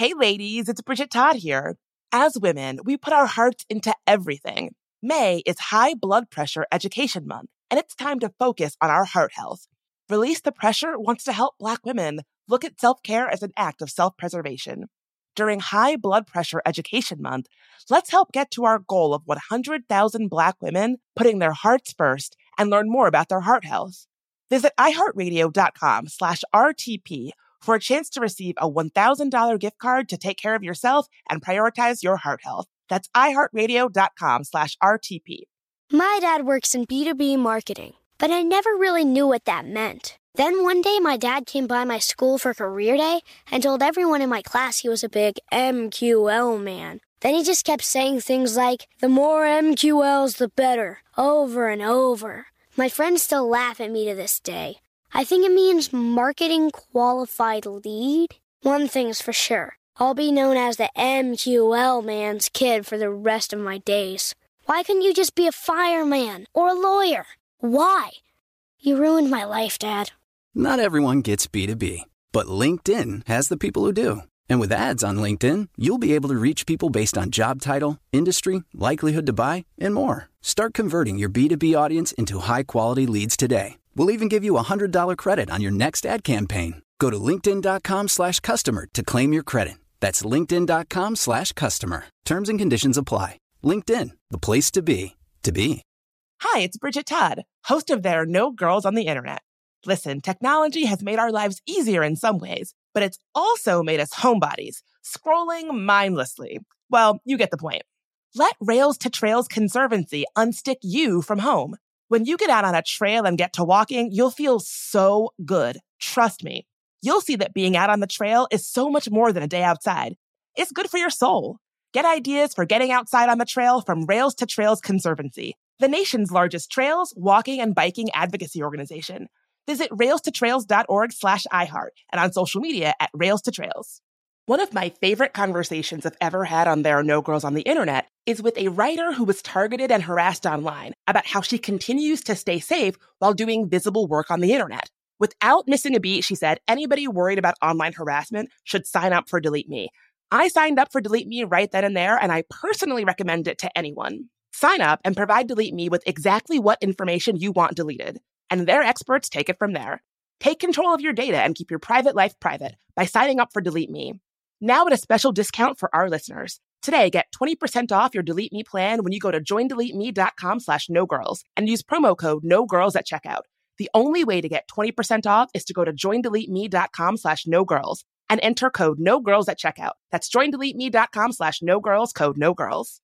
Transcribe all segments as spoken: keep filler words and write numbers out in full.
Hey ladies, it's Bridget Todd here. As women, we put our hearts into everything. May is High Blood Pressure Education Month, and it's time to focus on our heart health. Release the Pressure wants to help Black women look at self-care as an act of self-preservation. During High Blood Pressure Education Month, let's help get to our goal of one hundred thousand Black women putting their hearts first and learn more about their heart health. Visit iHeartRadio.com slash RTP for a chance to receive a one thousand dollars gift card to take care of yourself and prioritize your heart health. That's iHeartRadio.com slash RTP. My dad works in B two B marketing, but I never really knew what that meant. Then one day my dad came by my school for career day and told everyone in my class he was a big M Q L man. Then he just kept saying things like, the more M Q Ls, the better, over and over. My friends still laugh at me to this day. I think it means marketing qualified lead. One thing's for sure. I'll be known as the M Q L man's kid for the rest of my days. Why couldn't you just be a fireman or a lawyer? Why? You ruined my life, Dad. Not everyone gets B two B, but LinkedIn has the people who do. And with ads on LinkedIn, you'll be able to reach people based on job title, industry, likelihood to buy, and more. Start converting your B two B audience into high-quality leads today. We'll even give you a one hundred dollars credit on your next ad campaign. Go to linkedin.com slash customer to claim your credit. That's linkedin.com slash customer. Terms and conditions apply. LinkedIn, the place to be, to be. Hi, it's Bridget Todd, host of There Are No Girls on the Internet. Listen, technology has made our lives easier in some ways, but it's also made us homebodies, scrolling mindlessly. Well, you get the point. Let Rails to Trails Conservancy unstick you from home. When you get out on a trail and get to walking, you'll feel so good. Trust me. You'll see that being out on the trail is so much more than a day outside. It's good for your soul. Get ideas for getting outside on the trail from Rails to Trails Conservancy, the nation's largest trails, walking, and biking advocacy organization. Visit railstotrails.org slash iHeart and on social media at Rails to Trails. One of my favorite conversations I've ever had on There Are No Girls on the Internet is with a writer who was targeted and harassed online about how she continues to stay safe while doing visible work on the internet. Without missing a beat, she said, anybody worried about online harassment should sign up for Delete Me. I signed up for Delete Me right then and there, and I personally recommend it to anyone. Sign up and provide Delete Me with exactly what information you want deleted, and their experts take it from there. Take control of your data and keep your private life private by signing up for Delete Me. Now at a special discount for our listeners. Today, get twenty percent off your Delete Me plan when you go to joindeleteme.com slash no girls and use promo code no girls at checkout. The only way to get twenty percent off is to go to joindeleteme.com slash no girls and enter code no girls at checkout. That's joindeleteme.com slash no girls, code no girls.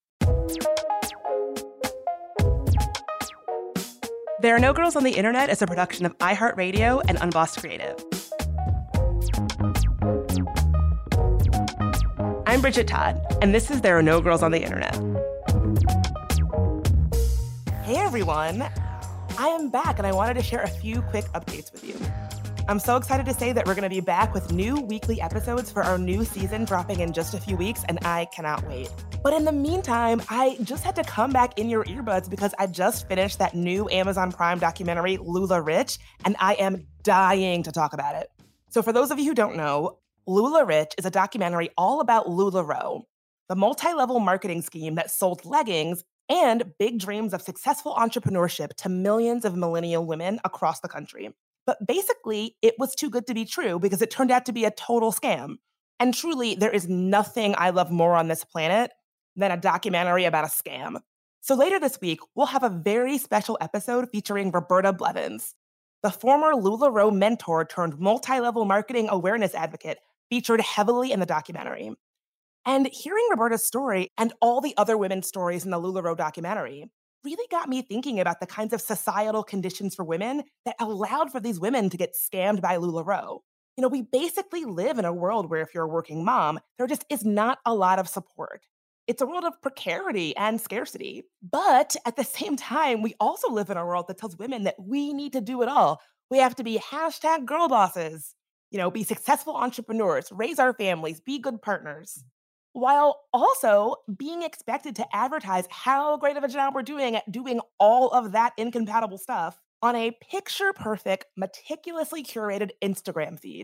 There Are No Girls on the Internet is a production of iHeartRadio and Unbossed Creative. I'm Bridget Todd, and this is There Are No Girls on the Internet. Hey everyone, I am back and I wanted to share a few quick updates with you. I'm so excited to say that we're going to be back with new weekly episodes for our new season dropping in just a few weeks, and I cannot wait. But in the meantime, I just had to come back in your earbuds because I just finished that new Amazon Prime documentary, LuLaRich, and I am dying to talk about it. So for those of you who don't know, LuLaRich is a documentary all about LuLaRoe, the multi-level marketing scheme that sold leggings and big dreams of successful entrepreneurship to millions of millennial women across the country. But basically, it was too good to be true because it turned out to be a total scam. And truly, there is nothing I love more on this planet than a documentary about a scam. So later this week, we'll have a very special episode featuring Roberta Blevins, the former LuLaRoe mentor turned multi-level marketing awareness advocate featured heavily in the documentary. And hearing Roberta's story and all the other women's stories in the LuLaRoe documentary really got me thinking about the kinds of societal conditions for women that allowed for these women to get scammed by LuLaRoe. You know, we basically live in a world where if you're a working mom, there just is not a lot of support. It's a world of precarity and scarcity. But at the same time, we also live in a world that tells women that we need to do it all. We have to be hashtag girl bosses, you know, be successful entrepreneurs, raise our families, be good partners, while also being expected to advertise how great of a job we're doing at doing all of that incompatible stuff on a picture-perfect, meticulously curated Instagram feed.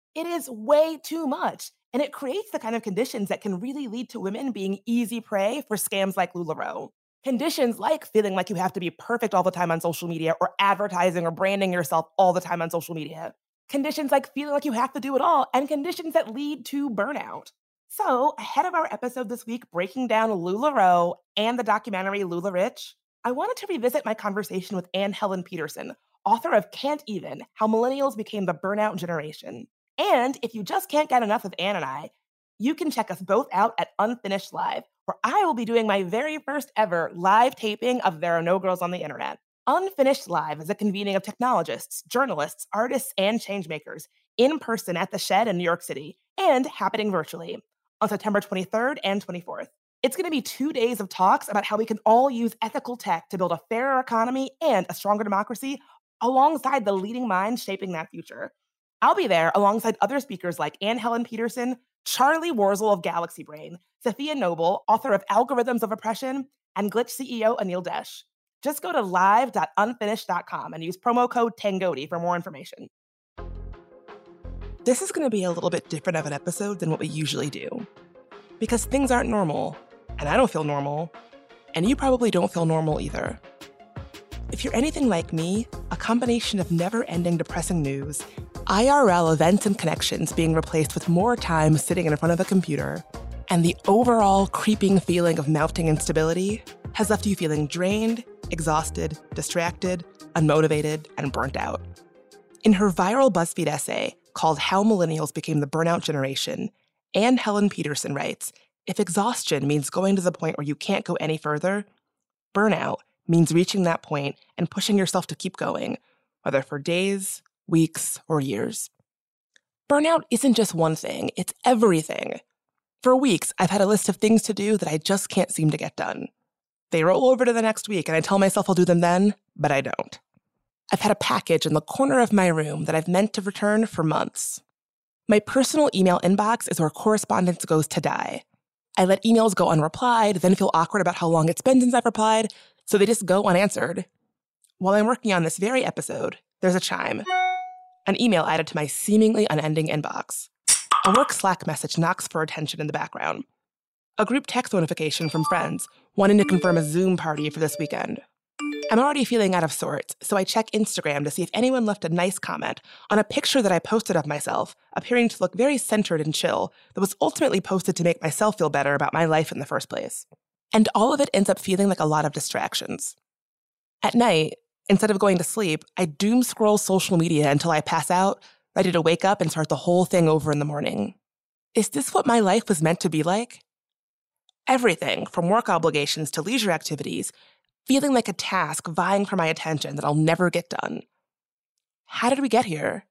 It is way too much, and it creates the kind of conditions that can really lead to women being easy prey for scams like LuLaRoe. Conditions like feeling like you have to be perfect all the time on social media or advertising or branding yourself all the time on social media. Conditions like feeling like you have to do it all, and conditions that lead to burnout. So, ahead of our episode this week breaking down LuLaRoe and the documentary LuLaRich, I wanted to revisit my conversation with Anne Helen Petersen, author of Can't Even: How Millennials Became the Burnout Generation. And if you just can't get enough of Anne and I, you can check us both out at Unfinished Live, where I will be doing my very first ever live taping of There Are No Girls on the Internet. Unfinished Live is a convening of technologists, journalists, artists, and changemakers in person at the Shed in New York City and happening virtually on September twenty-third and twenty-fourth. It's going to be two days of talks about how we can all use ethical tech to build a fairer economy and a stronger democracy alongside the leading minds shaping that future. I'll be there alongside other speakers like Anne Helen Petersen, Charlie Warzel of Galaxy Brain, Sophia Noble, author of Algorithms of Oppression, and Glitch C E O Anil Desh. Just go to live dot unfinished dot com and use promo code Tangoti for more information. This is going to be a little bit different of an episode than what we usually do, because things aren't normal, and I don't feel normal, and you probably don't feel normal either. If you're anything like me, a combination of never-ending depressing news, I R L events and connections being replaced with more time sitting in front of a computer, and the overall creeping feeling of mounting instability has left you feeling drained, exhausted, distracted, unmotivated, and burnt out. In her viral BuzzFeed essay called How Millennials Became the Burnout Generation, Anne Helen Petersen writes, if exhaustion means going to the point where you can't go any further, burnout means reaching that point and pushing yourself to keep going, whether for days, weeks, or years. Burnout isn't just one thing, it's everything. For weeks, I've had a list of things to do that I just can't seem to get done. They roll over to the next week, and I tell myself I'll do them then, but I don't. I've had a package in the corner of my room that I've meant to return for months. My personal email inbox is where correspondence goes to die. I let emails go unreplied, then feel awkward about how long it's been since I've replied, so they just go unanswered. While I'm working on this very episode, there's a chime. An email added to my seemingly unending inbox. A work Slack message knocks for attention in the background. A group text notification from friends wanting to confirm a Zoom party for this weekend. I'm already feeling out of sorts, so I check Instagram to see if anyone left a nice comment on a picture that I posted of myself, appearing to look very centered and chill, that was ultimately posted to make myself feel better about my life in the first place. And all of it ends up feeling like a lot of distractions. At night, instead of going to sleep, I doom scroll social media until I pass out, ready to wake up and start the whole thing over in the morning. Is this what my life was meant to be like? Everything, from work obligations to leisure activities, feeling like a task vying for my attention that I'll never get done. How did we get here?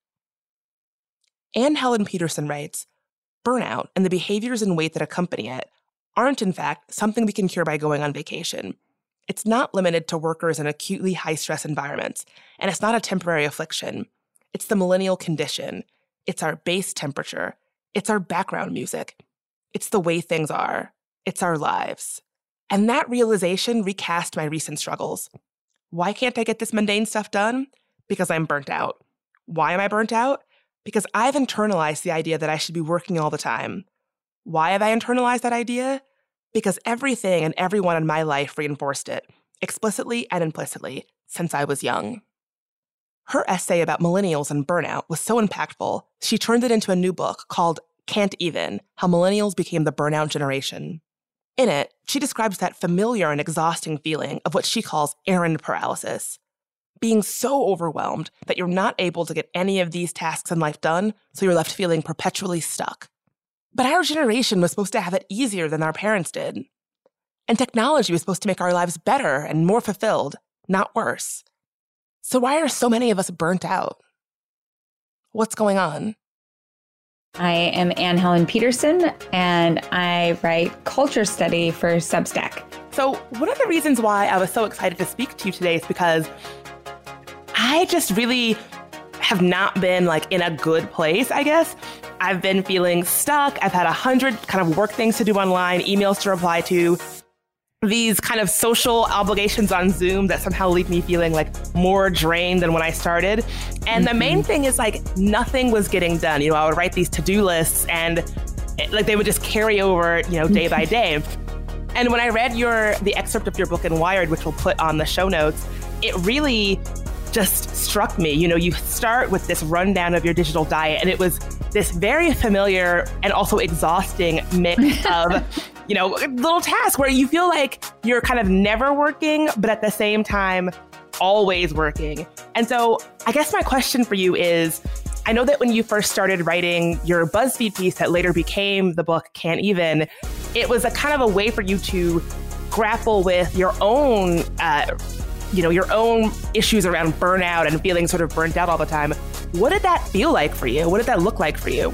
Anne Helen Petersen writes, burnout and the behaviors and weight that accompany it aren't, in fact, something we can cure by going on vacation. It's not limited to workers in acutely high-stress environments, and it's not a temporary affliction. It's the millennial condition. It's our base temperature. It's our background music. It's the way things are. It's our lives. And that realization recast my recent struggles. Why can't I get this mundane stuff done? Because I'm burnt out. Why am I burnt out? Because I've internalized the idea that I should be working all the time. Why have I internalized that idea? Because everything and everyone in my life reinforced it, explicitly and implicitly, since I was young. Her essay about millennials and burnout was so impactful, she turned it into a new book called Can't Even: How Millennials Became the Burnout Generation. In it, she describes that familiar and exhausting feeling of what she calls errand paralysis. Being so overwhelmed that you're not able to get any of these tasks in life done, so you're left feeling perpetually stuck. But our generation was supposed to have it easier than our parents did. And technology was supposed to make our lives better and more fulfilled, not worse. So why are so many of us burnt out? What's going on? I am Anne Helen Petersen, and I write culture study for Substack. So one of the reasons why I was so excited to speak to you today is because I just really have not been like in a good place, I guess. I've been feeling stuck. I've had a hundred kind of work things to do online, emails to reply to. these kind of social obligations on Zoom that somehow leave me feeling like more drained than when I started. And mm-hmm. the main thing is like nothing was getting done. You know, I would write these to-do lists and it, like they would just carry over, you know, day by day. And when I read your the excerpt of your book in Wired, which we'll put on the show notes, it really just struck me. You know, you start with this rundown of your digital diet, and it was this very familiar and also exhausting mix of, you know, little tasks where you feel like you're kind of never working, but at the same time, always working. And so I guess my question for you is, I know that when you first started writing your BuzzFeed piece that later became the book Can't Even, it was a kind of a way for you to grapple with your own uh, you know, your own issues around burnout and feeling sort of burnt out all the time. What did that feel like for you? What did that look like for you?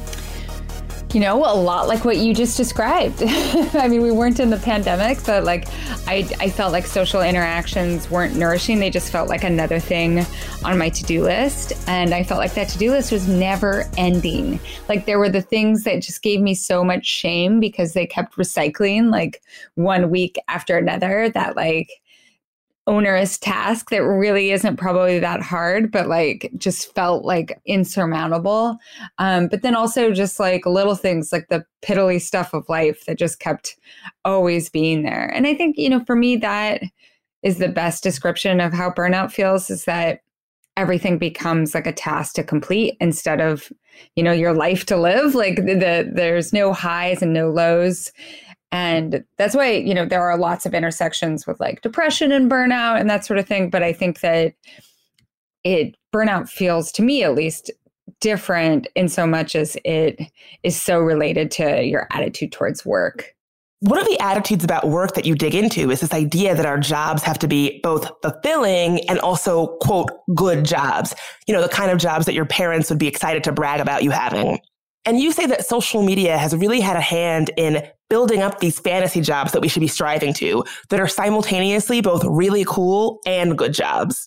You know, a lot like what you just described. I mean, we weren't in the pandemic, but like I, I felt like social interactions weren't nourishing. They just felt like another thing on my to-do list. And I felt like that to-do list was never ending. Like there were the things that just gave me so much shame because they kept recycling like one week after another, that like onerous task that really isn't probably that hard, but like just felt like insurmountable. Um, but then also just like little things like the piddly stuff of life that just kept always being there. And I think, you know, for me, that is the best description of how burnout feels, is that everything becomes like a task to complete instead of, you know, your life to live. Like the, the there's no highs and no lows. And that's why, you know, there are lots of intersections with like depression and burnout and that sort of thing. But I think that it burnout feels, to me at least, different in so much as it is so related to your attitude towards work. One of the attitudes about work that you dig into is this idea that our jobs have to be both fulfilling and also, quote, good jobs. You know, the kind of jobs that your parents would be excited to brag about you having. And you say that social media has really had a hand in building up these fantasy jobs that we should be striving to, that are simultaneously both really cool and good jobs.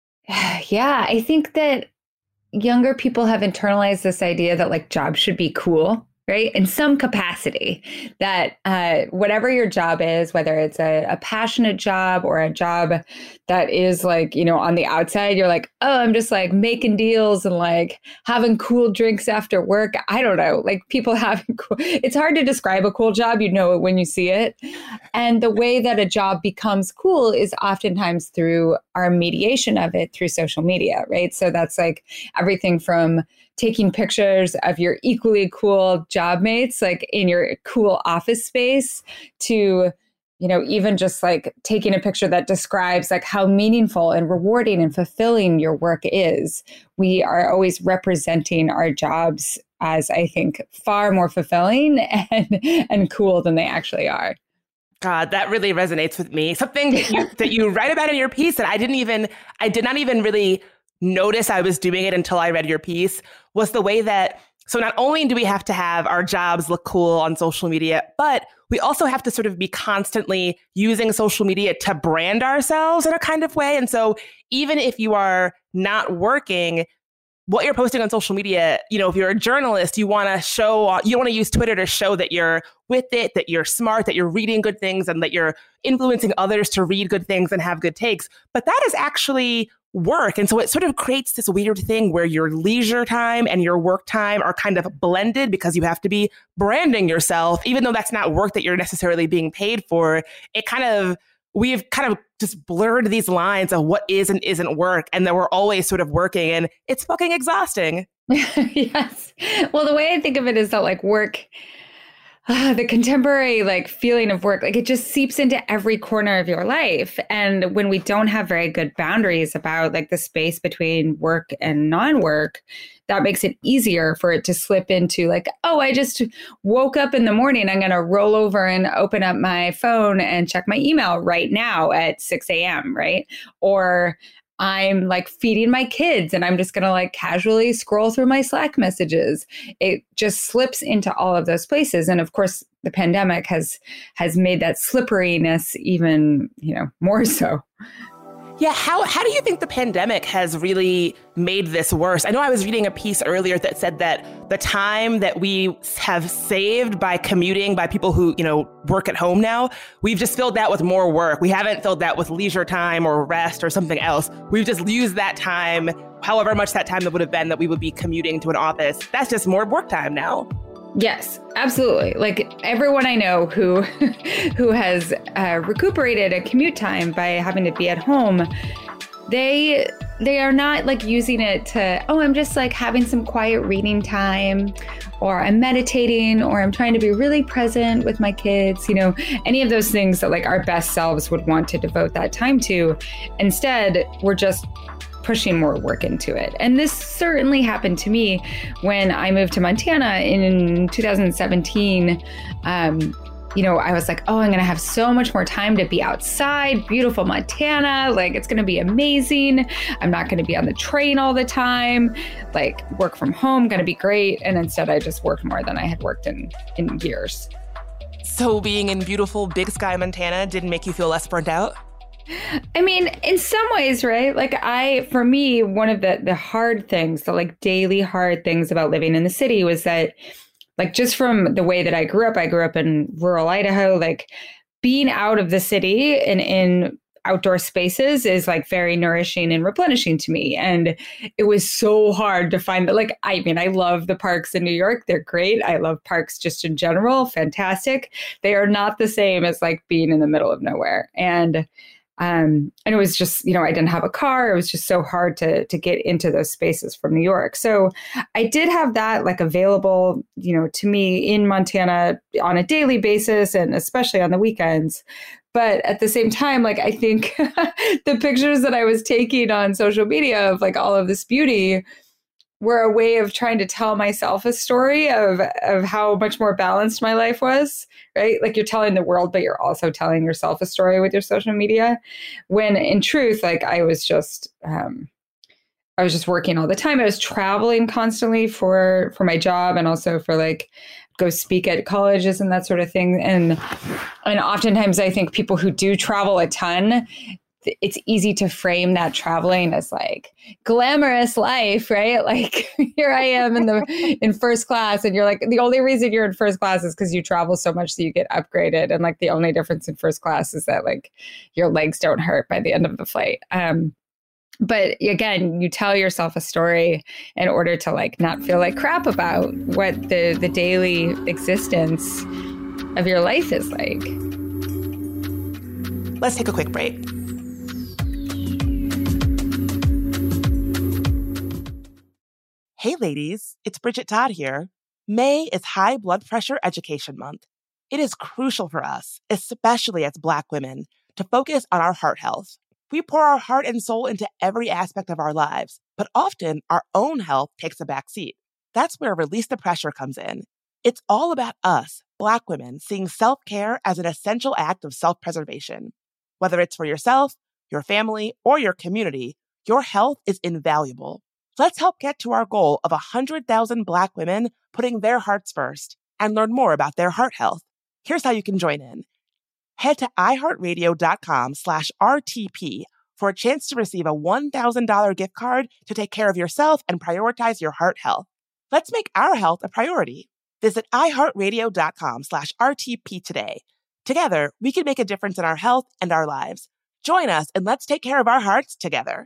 Yeah, I think that younger people have internalized this idea that like jobs should be cool, right? In some capacity, that uh, whatever your job is, whether it's a, a passionate job or a job that is like, you know, on the outside, you're like, oh, I'm just like making deals and like having cool drinks after work. I don't know, like people having cool, it's hard to describe a cool job. You know it when you see it. And the way that a job becomes cool is oftentimes through our mediation of it through social media, right? So that's like everything from taking pictures of your equally cool job mates, like in your cool office space, to, you know, even just like taking a picture that describes like how meaningful and rewarding and fulfilling your work is. We are always representing our jobs as, I think, far more fulfilling and, and cool than they actually are. God, that really resonates with me. Something that you, that you write about in your piece that I didn't even, I did not even really notice I was doing it until I read your piece, was the way that, so not only do we have to have our jobs look cool on social media, but we also have to sort of be constantly using social media to brand ourselves in a kind of way. And so even if you are not working, what you're posting on social media, you know, if you're a journalist, you want to show, you want to use Twitter to show that you're with it, that you're smart, that you're reading good things, and that you're influencing others to read good things and have good takes. But that is actually work. And so it sort of creates this weird thing where your leisure time and your work time are kind of blended because you have to be branding yourself, even though that's not work that you're necessarily being paid for. It kind of, we've kind of just blurred these lines of what is and isn't work. And then we're always sort of working, and it's fucking exhausting. Yes. Well, the way I think of it is that like work, Uh, the contemporary like feeling of work, like it just seeps into every corner of your life. And when we don't have very good boundaries about like the space between work and non-work, that makes it easier for it to slip into like, oh, I just woke up in the morning, I'm going to roll over and open up my phone and check my email right now at six a.m., right? Or I'm like feeding my kids and I'm just going to like casually scroll through my Slack messages. It just slips into all of those places. And of course, the pandemic has has made that slipperiness even, you know, more so. Yeah, how how do you think the pandemic has really made this worse? I know I was reading a piece earlier that said that the time that we have saved by commuting, by people who, you know, work at home now, we've just filled that with more work. We haven't filled that with leisure time or rest or something else. We've just used that time, however much that time that would have been that we would be commuting to an office. That's just more work time now. Yes, absolutely. Like everyone I know who who has uh, recuperated a commute time by having to be at home, they they are not like using it to, oh, I'm just like having some quiet reading time, or I'm meditating, or I'm trying to be really present with my kids, you know, any of those things that like our best selves would want to devote that time to. Instead, we're just pushing more work into it. And this certainly happened to me when I moved to Montana in two thousand seventeen. Um, you know, I was like, oh, I'm going to have so much more time to be outside, beautiful Montana. Like, it's going to be amazing. I'm not going to be on the train all the time. Like, work from home, going to be great. And instead, I just worked more than I had worked in, in years. So being in beautiful Big Sky, Montana didn't make you feel less burnt out? I mean, in some ways, right? Like I, for me, one of the, the hard things, the like daily hard things about living in the city was that, like, just from the way that I grew up, I grew up in rural Idaho, like being out of the city and in outdoor spaces is like very nourishing and replenishing to me. And it was so hard to find that, like, I mean, I love the parks in New York. They're great. I love parks just in general. Fantastic. They are not the same as like being in the middle of nowhere. And Um, and it was just, you know, I didn't have a car. It was just so hard to to get into those spaces from New York. So I did have that like available, you know, to me in Montana on a daily basis and especially on the weekends. But at the same time, like, I think the pictures that I was taking on social media of like all of this beauty were a way of trying to tell myself a story of of how much more balanced my life was, right? Like you're telling the world, but you're also telling yourself a story with your social media. When in truth, like I was just, um, I was just working all the time. I was traveling constantly for for my job and also for like go speak at colleges and that sort of thing. And and oftentimes I think people who do travel a ton, it's easy to frame that traveling as like glamorous life, right? Like here I am in the in first class, and you're like, the only reason you're in first class is because you travel so much so you get upgraded. And like the only difference in first class is that like your legs don't hurt by the end of the flight. Um, but again, you tell yourself a story in order to like not feel like crap about what the the daily existence of your life is like. Let's take a quick break. Hey ladies, it's Bridget Todd here. May is High Blood Pressure Education Month. It is crucial for us, especially as Black women, to focus on our heart health. We pour our heart and soul into every aspect of our lives, but often our own health takes a back seat. That's where Release the Pressure comes in. It's all about us, Black women, seeing self-care as an essential act of self-preservation. Whether it's for yourself, your family, or your community, your health is invaluable. Let's help get to our goal of one hundred thousand Black women putting their hearts first and learn more about their heart health. Here's how you can join in. Head to iheartradio.com slash RTP for a chance to receive a one thousand dollars gift card to take care of yourself and prioritize your heart health. Let's make our health a priority. Visit iheartradio.com slash RTP today. Together, we can make a difference in our health and our lives. Join us and let's take care of our hearts together.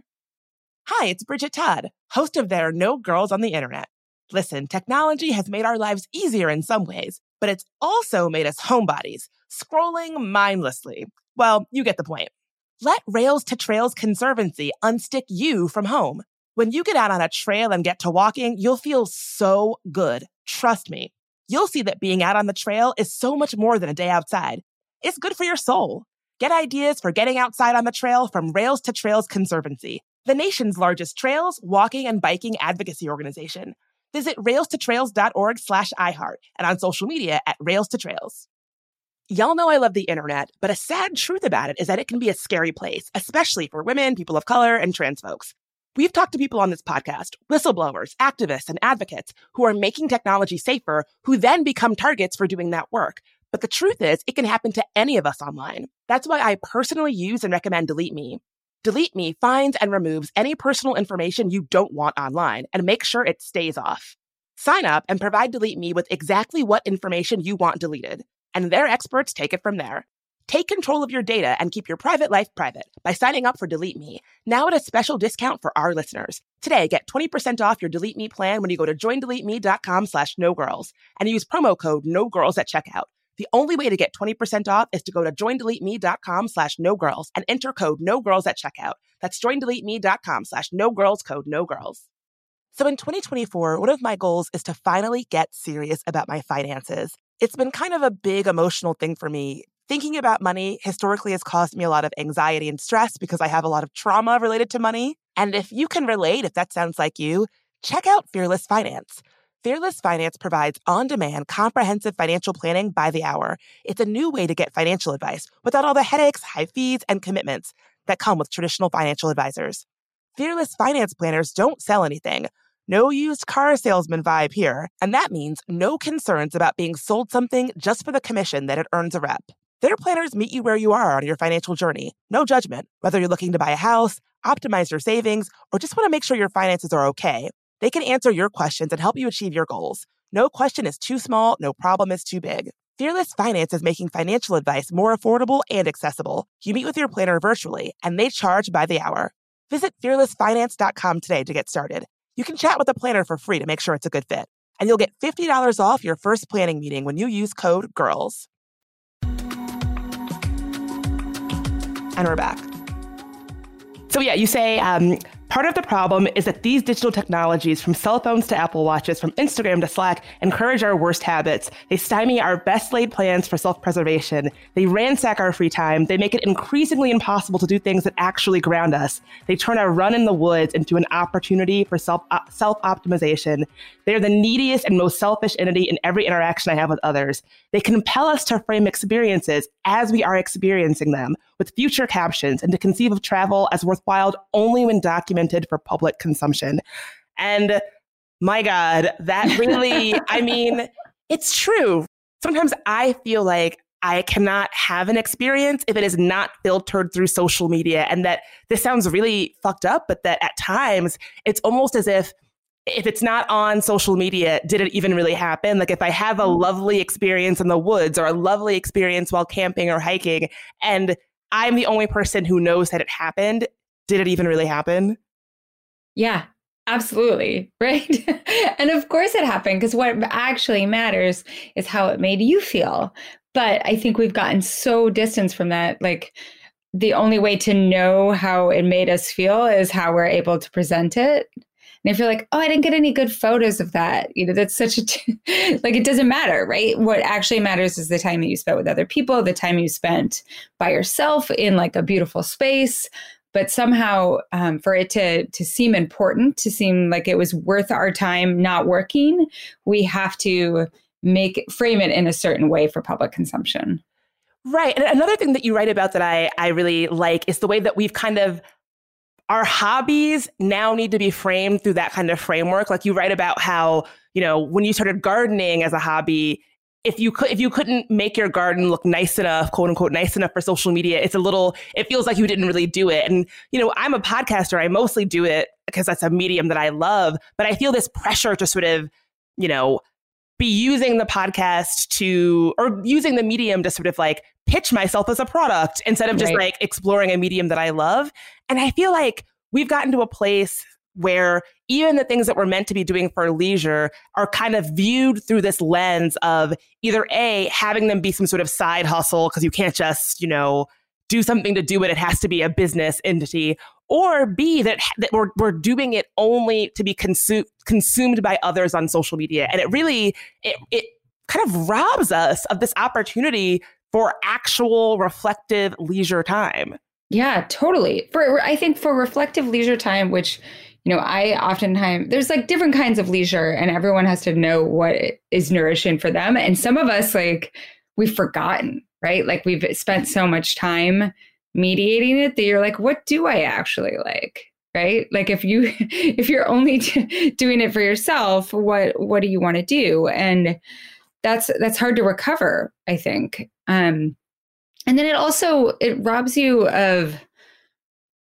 Hi, it's Bridget Todd, host of There Are No Girls on the Internet. Listen, technology has made our lives easier in some ways, but it's also made us homebodies, scrolling mindlessly. Well, you get the point. Let Rails to Trails Conservancy unstick you from home. When you get out on a trail and get to walking, you'll feel so good. Trust me. You'll see that being out on the trail is so much more than a day outside. It's good for your soul. Get ideas for getting outside on the trail from Rails to Trails Conservancy, the nation's largest trails, walking, and biking advocacy organization. Visit railstotrails.org slash iHeart and on social media at Rails to Trails. Y'all know I love the internet, but a sad truth about it is that it can be a scary place, especially for women, people of color, and trans folks. We've talked to people on this podcast, whistleblowers, activists, and advocates who are making technology safer, who then become targets for doing that work. But the truth is, it can happen to any of us online. That's why I personally use and recommend Delete Me. Delete Me finds and removes any personal information you don't want online and makes sure it stays off. Sign up and provide Delete Me with exactly what information you want deleted, and their experts take it from there. Take control of your data and keep your private life private by signing up for Delete Me, now at a special discount for our listeners. Today, get twenty percent off your Delete Me plan when you go to joindeleteme.com slash no girls and use promo code no girls at checkout. The only way to get twenty percent off is to go to joindeleteme.com slash no girls and enter code no girls at checkout. That's joindeleteme.com slash no girls, code no girls. So in twenty twenty-four, one of my goals is to finally get serious about my finances. It's been kind of a big emotional thing for me. Thinking about money historically has caused me a lot of anxiety and stress because I have a lot of trauma related to money. And if you can relate, if that sounds like you, check out Fearless Finance. Fearless Finance provides on-demand, comprehensive financial planning by the hour. It's a new way to get financial advice without all the headaches, high fees, and commitments that come with traditional financial advisors. Fearless Finance planners don't sell anything. No used car salesman vibe here, and that means no concerns about being sold something just for the commission that it earns a rep. Their planners meet you where you are on your financial journey. No judgment, whether you're looking to buy a house, optimize your savings, or just want to make sure your finances are okay. They can answer your questions and help you achieve your goals. No question is too small, no problem is too big. Fearless Finance is making financial advice more affordable and accessible. You meet with your planner virtually, and they charge by the hour. Visit fearless finance dot com today to get started. You can chat with a planner for free to make sure it's a good fit. And you'll get fifty dollars off your first planning meeting when you use code GIRLS. And we're back. So yeah, you say um, part of the problem is that these digital technologies, from cell phones to Apple Watches, from Instagram to Slack, encourage our worst habits. They stymie our best laid plans for self-preservation. They ransack our free time. They make it increasingly impossible to do things that actually ground us. They turn our run in the woods into an opportunity for self uh, self-optimization. They're the neediest and most selfish entity in every interaction I have with others. They compel us to frame experiences as we are experiencing them, with future captions, and to conceive of travel as worthwhile only when documented for public consumption. And my God, that really, I mean, it's true. Sometimes I feel like I cannot have an experience if it is not filtered through social media. And that this sounds really fucked up, but that at times it's almost as if if it's not on social media, did it even really happen? Like if I have a lovely experience in the woods or a lovely experience while camping or hiking, and I'm the only person who knows that it happened, did it even really happen? Yeah, absolutely. Right. And of course it happened, because what actually matters is how it made you feel. But I think we've gotten so distant from that. Like the only way to know how it made us feel is how we're able to present it. And if you're like, oh, I didn't get any good photos of that, you know, that's such a, t- like, it doesn't matter, right? What actually matters is the time that you spent with other people, the time you spent by yourself in like a beautiful space. But somehow um, for it to to seem important, to seem like it was worth our time not working, we have to make frame it in a certain way for public consumption. Right. And another thing that you write about that I, I really like is the way that we've kind of, our hobbies now need to be framed through that kind of framework. Like you write about how, you know, when you started gardening as a hobby, if you could, if you couldn't make your garden look nice enough, quote unquote, nice enough for social media, it's a little, it feels like you didn't really do it. And, you know, I'm a podcaster. I mostly do it because that's a medium that I love, but I feel this pressure to sort of, you know, be using the podcast to, or using the medium to sort of like pitch myself as a product instead of just right. like exploring a medium that I love. And I feel like we've gotten to a place where even the things that we're meant to be doing for leisure are kind of viewed through this lens of either A, having them be some sort of side hustle, because you can't just, you know, do something to do it. It has to be a business entity. Or B, that, that we're, we're doing it only to be consu- consumed by others on social media. And it really, it, it kind of robs us of this opportunity for actual reflective leisure time. Yeah, totally. For I think for reflective leisure time, which, you know, I oftentimes, there's like different kinds of leisure and everyone has to know what is nourishing for them. And some of us, like, we've forgotten, right? Like we've spent so much time mediating it that you're like, what do I actually like? Right? Like if you, if you're only t- doing it for yourself, what, what do you want to do? And that's, that's hard to recover, I think. Um, and then it also, it robs you of,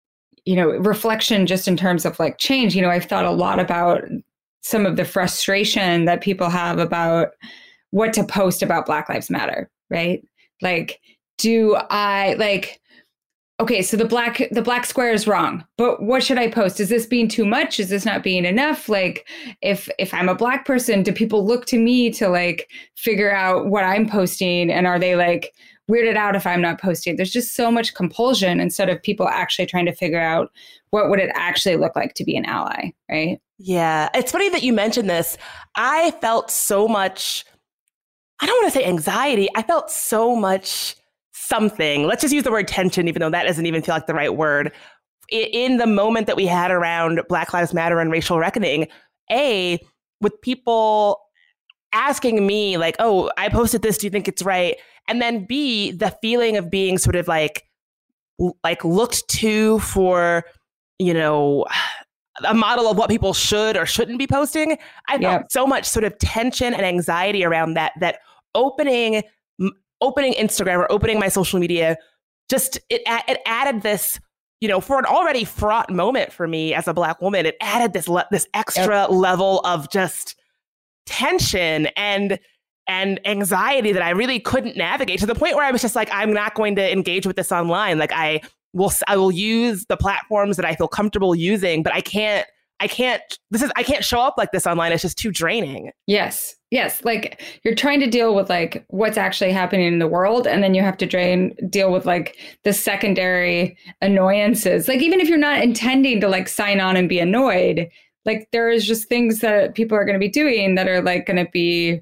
you know, reflection just in terms of like change, you know, I've thought a lot about some of the frustration that people have about what to post about Black Lives Matter, right? Like, do I like, okay, so the black the black square is wrong, but what should I post? Is this being too much? Is this not being enough? Like, if if I'm a Black person, do people look to me to like figure out what I'm posting? And are they like weirded out if I'm not posting? There's just so much compulsion instead of people actually trying to figure out what would it actually look like to be an ally, right? Yeah, it's funny that you mentioned this. I felt so much, I don't want to say anxiety. I felt so much something. Let's just use the word tension, even though that doesn't even feel like the right word. In the moment that we had around Black Lives Matter and racial reckoning, A, with people asking me like, oh, I posted this, do you think it's right? And then B, the feeling of being sort of like, like looked to for, you know, a model of what people should or shouldn't be posting. I felt Yep. so much sort of tension and anxiety around that, that opening opening Instagram or opening my social media, just it, it added this, you know, for an already fraught moment for me as a Black woman, it added this le- this extra yep. level of just tension and and anxiety that I really couldn't navigate, to the point where I was just like, I'm not going to engage with this online. Like I will I will use the platforms that I feel comfortable using, but I can't I can't this is I can't show up like this online. It's just too draining. Yes. Yes. Like you're trying to deal with like what's actually happening in the world. And then you have to drain, deal with like the secondary annoyances. Like even if you're not intending to like sign on and be annoyed, like there is just things that people are going to be doing that are like going to be,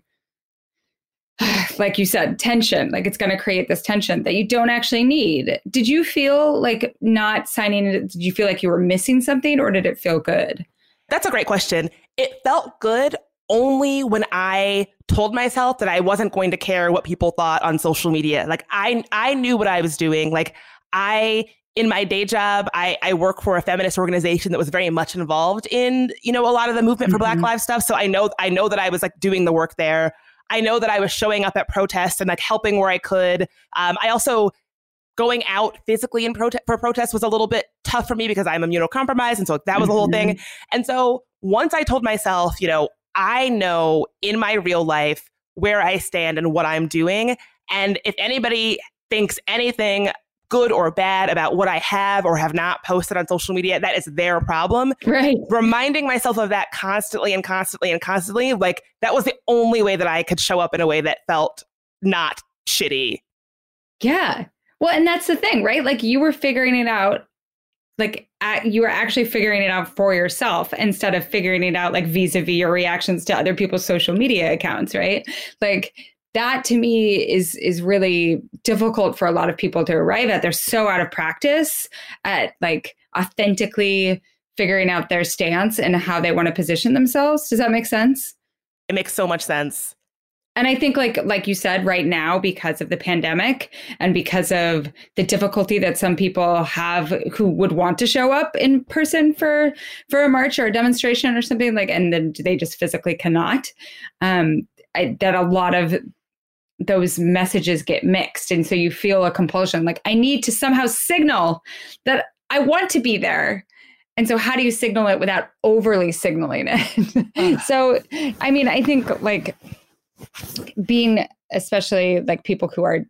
like you said, tension. Like it's going to create this tension that you don't actually need. Did you feel like not signing it? Did you feel like you were missing something, or did it feel good? That's a great question. It felt good only when I told myself that I wasn't going to care what people thought on social media. Like I I knew what I was doing. Like I, in my day job, I, I work for a feminist organization that was very much involved in, you know, a lot of the movement for mm-hmm. Black Lives stuff. So I know I know that I was like doing the work there. I know that I was showing up at protests and like helping where I could. Um, I also going out physically in prote- for protests was a little bit tough for me because I'm immunocompromised. And so that was the whole thing. And so once I told myself, you know, I know in my real life where I stand and what I'm doing. And if anybody thinks anything good or bad about what I have or have not posted on social media, that is their problem. Right. Reminding myself of that constantly and constantly and constantly, like that was the only way that I could show up in a way that felt not shitty. Yeah. Well, and that's the thing, right? Like you were figuring it out, like at, you were actually figuring it out for yourself instead of figuring it out like vis-a-vis your reactions to other people's social media accounts, right? Like that to me is is really difficult for a lot of people to arrive at. They're so out of practice at like authentically figuring out their stance and how they want to position themselves. Does that make sense? It makes so much sense. And I think like like you said, right now, because of the pandemic and because of the difficulty that some people have who would want to show up in person for for a march or a demonstration or something like, and then they just physically cannot, um, I, that a lot of those messages get mixed. And so you feel a compulsion, like I need to somehow signal that I want to be there. And so how do you signal it without overly signaling it? So, I mean, I think like being, especially like people who are,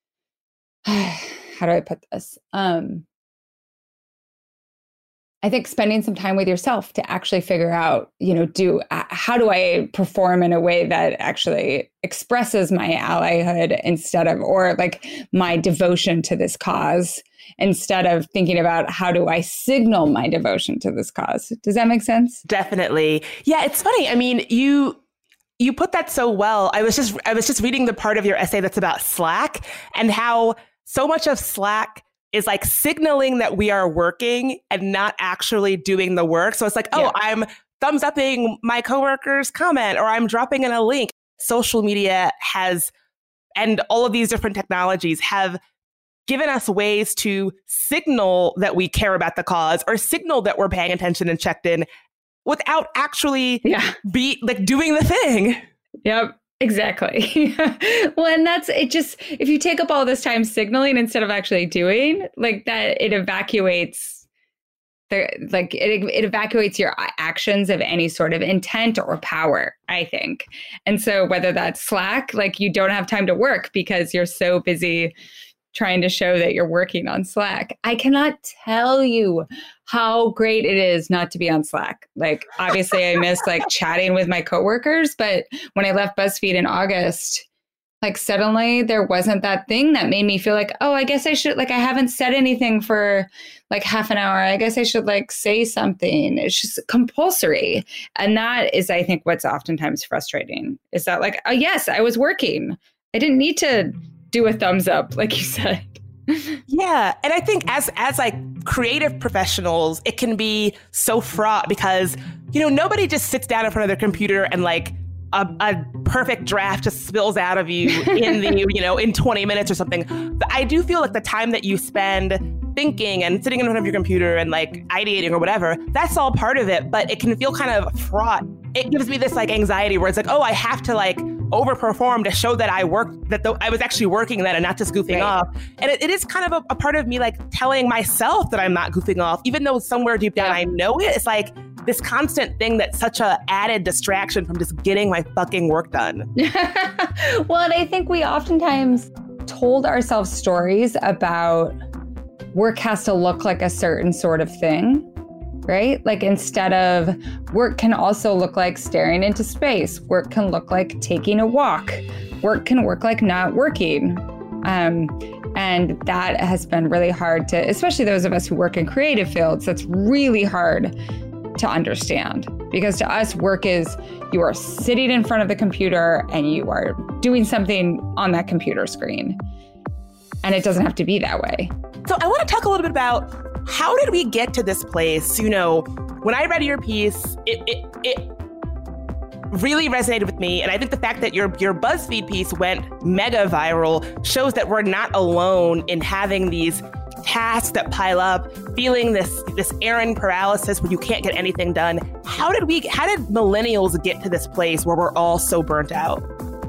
how do I put this? Um, I think spending some time with yourself to actually figure out, you know, do, uh, how do I perform in a way that actually expresses my allyhood instead of, or like my devotion to this cause, instead of thinking about how do I signal my devotion to this cause? Does that make sense? Definitely. Yeah, it's funny. I mean, you, You put that so well. I was just I was just reading the part of your essay that's about Slack and how so much of Slack is like signaling that we are working and not actually doing the work. So it's like, oh, yeah. I'm thumbs upping my coworker's comment or I'm dropping in a link. Social media has, and all of these different technologies have given us ways to signal that we care about the cause or signal that we're paying attention and checked in, without actually yeah. be like doing the thing. Yep, exactly. Well, and that's it. Just if you take up all this time signaling instead of actually doing, like that, it evacuates The, like it, it evacuates your actions of any sort of intent or power, I think. And so whether that's Slack, like you don't have time to work because you're so busy trying to show that you're working on Slack. I cannot tell you how great it is not to be on Slack. Like, obviously I miss like chatting with my coworkers, but when I left BuzzFeed in August, like suddenly there wasn't that thing that made me feel like, oh, I guess I should, like, I haven't said anything for like half an hour. I guess I should like say something. It's just compulsory. And that is, I think, what's oftentimes frustrating is that like, oh yes, I was working. I didn't need to do a thumbs up, like you said. Yeah. And I think as as like creative professionals, it can be so fraught because, you know, nobody just sits down in front of their computer and like a, a perfect draft just spills out of you in the, you know, in twenty minutes or something. But I do feel like the time that you spend thinking and sitting in front of your computer and like ideating or whatever, that's all part of it. But it can feel kind of fraught. It gives me this like anxiety where it's like, oh, I have to like overperform to show that I worked, that the, I was actually working then and not just goofing right. off. And it, it is kind of a, a part of me like telling myself that I'm not goofing off, even though somewhere deep down I know it. It's like this constant thing that's such a added distraction from just getting my fucking work done. Well, and I think we oftentimes told ourselves stories about work has to look like a certain sort of thing. Right? Like instead of work can also look like staring into space. Work can look like taking a walk. Work can work like not working. Um, and that has been really hard to, especially those of us who work in creative fields, that's really hard to understand. Because to us, work is you are sitting in front of the computer and you are doing something on that computer screen. And it doesn't have to be that way. So I want to talk a little bit about how did we get to this place? You know, when I read your piece, it, it it really resonated with me. And I think the fact that your your BuzzFeed piece went mega viral shows that we're not alone in having these tasks that pile up, feeling this this errand paralysis where you can't get anything done. How did we, how did millennials get to this place where we're all so burnt out?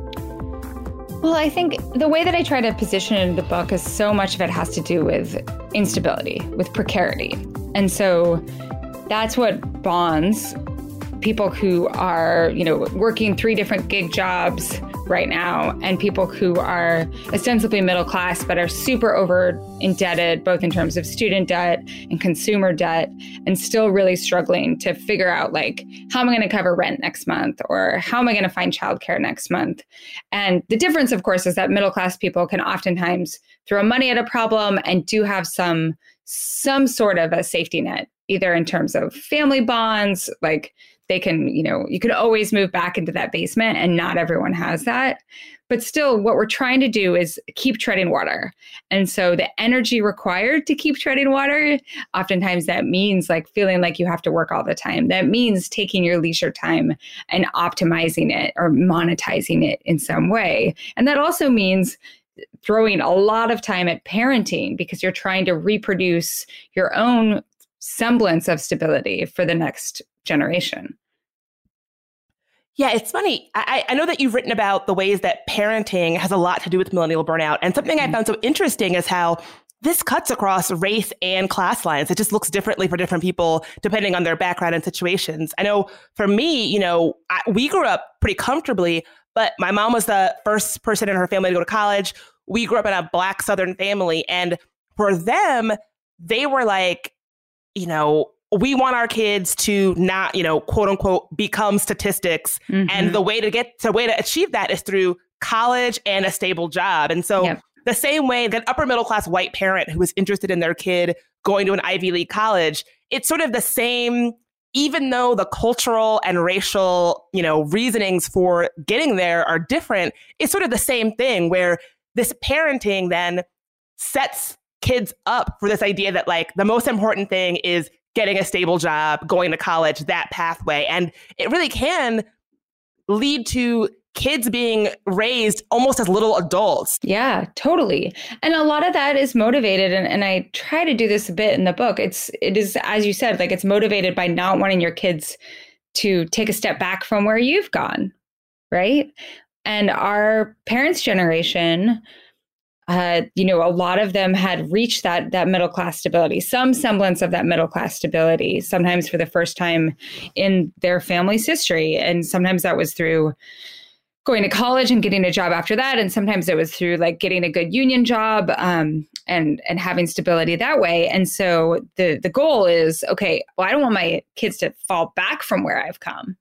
Well, I think the way that I try to position it in the book is so much of it has to do with instability, with precarity. And so that's what bonds people who are, you know, working three different gig jobs right now and people who are ostensibly middle class but are super over indebted, both in terms of student debt and consumer debt, and still really struggling to figure out like, how am I going to cover rent next month? Or how am I going to find childcare next month? And the difference, of course, is that middle class people can oftentimes throw money at a problem and do have some some sort of a safety net, either in terms of family bonds, like they can, you know, you could always move back into that basement, and not everyone has that. But still, what we're trying to do is keep treading water. And so the energy required to keep treading water, oftentimes that means like feeling like you have to work all the time. That means taking your leisure time and optimizing it or monetizing it in some way. And that also means throwing a lot of time at parenting because you're trying to reproduce your own semblance of stability for the next generation. Yeah, it's funny. I, I know that you've written about the ways that parenting has a lot to do with millennial burnout. And something I found so interesting is how this cuts across race and class lines. It just looks differently for different people depending on their background and situations. I know for me, you know, I, we grew up pretty comfortably, but my mom was the first person in her family to go to college. We grew up in a Black Southern family. And for them, they were like, you know, we want our kids to not, you know, quote unquote, become statistics. Mm-hmm. And the way to get the way to achieve that is through college and a stable job. And so yep. the same way that upper middle class white parent who is interested in their kid going to an Ivy League college, it's sort of the same, even though the cultural and racial, you know, reasonings for getting there are different. It's sort of the same thing where this parenting then sets kids up for this idea that like the most important thing is getting a stable job, going to college, that pathway. And it really can lead to kids being raised almost as little adults. Yeah, totally. And a lot of that is motivated. And, and I try to do this a bit in the book. It's, it is, as you said, like it's motivated by not wanting your kids to take a step back from where you've gone, right? And our parents' generation uh, you know, a lot of them had reached that that middle class stability, some semblance of that middle class stability, sometimes for the first time in their family's history. And sometimes that was through going to college and getting a job after that. And sometimes it was through like getting a good union job um, and and having stability that way. And so the the goal is, okay, well, I don't want my kids to fall back from where I've come.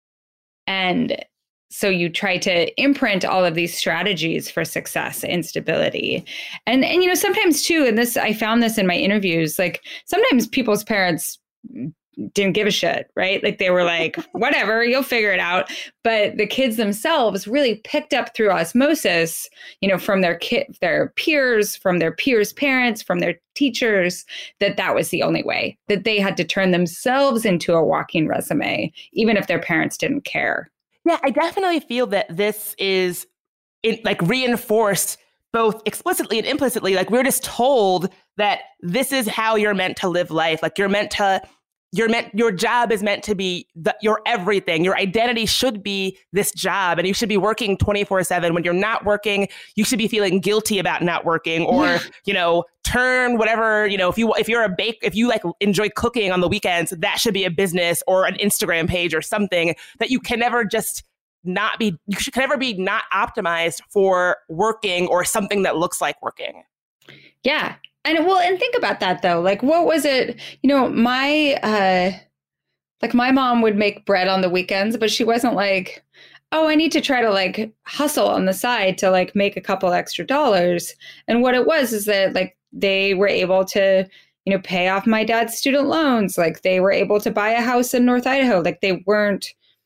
And so you try to imprint all of these strategies for success and stability. And, and, you know, sometimes too, and this, I found this in my interviews, like sometimes people's parents didn't give a shit, right? Like they were like, whatever, you'll figure it out. But the kids themselves really picked up through osmosis, you know, from their kid, their peers, from their peers' parents, from their teachers, that that was the only way, that they had to turn themselves into a walking resume, even if their parents didn't care. Yeah, I definitely feel that this is it, like reinforced both explicitly and implicitly. Like we're just told that this is how you're meant to live life. Like you're meant to, you're meant, your job is meant to be the, your everything. Your identity should be this job, and you should be working twenty-four seven. When you're not working, you should be feeling guilty about not working, or, yeah. you know, turn whatever, you know, if you, if you're a bake, if you like enjoy cooking on the weekends, that should be a business or an Instagram page or something that you can never just not be, you should can never be not optimized for working or something that looks like working. Yeah. And well, and think about that though. Like, what was it? You know, my, uh, like my mom would make bread on the weekends, but she wasn't like, oh, I need to try to like hustle on the side to like make a couple extra dollars. And what it was is that like they were able to, you know, pay off my dad's student loans. Like they were able to buy a house in North Idaho. Like they weren't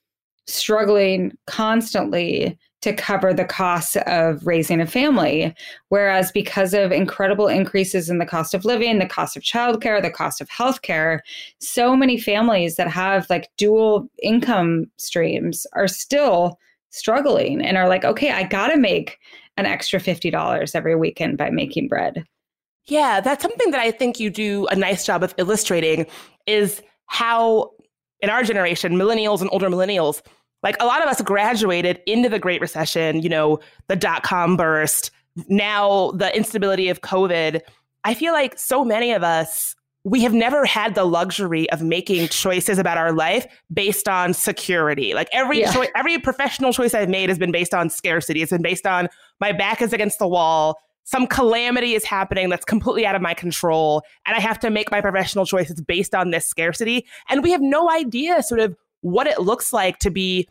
struggling constantly to cover the costs of raising a family. Whereas because of incredible increases in the cost of living, the cost of childcare, the cost of healthcare, so many families that have like dual income streams are still struggling and are like, okay, I got to make an extra fifty dollars every weekend by making bread. Yeah, that's something that I think you do a nice job of illustrating, is how in our generation, millennials and older millennials, like a lot of us graduated into the Great Recession, you know, the dot-com burst, now the instability of COVID. I feel like so many of us, we have never had the luxury of making choices about our life based on security. Like every yeah. choice, every professional choice I've made has been based on scarcity. It's been based on my back is against the wall. Some calamity is happening that's completely out of my control, and I have to make my professional choices based on this scarcity. And we have no idea sort of what it looks like to be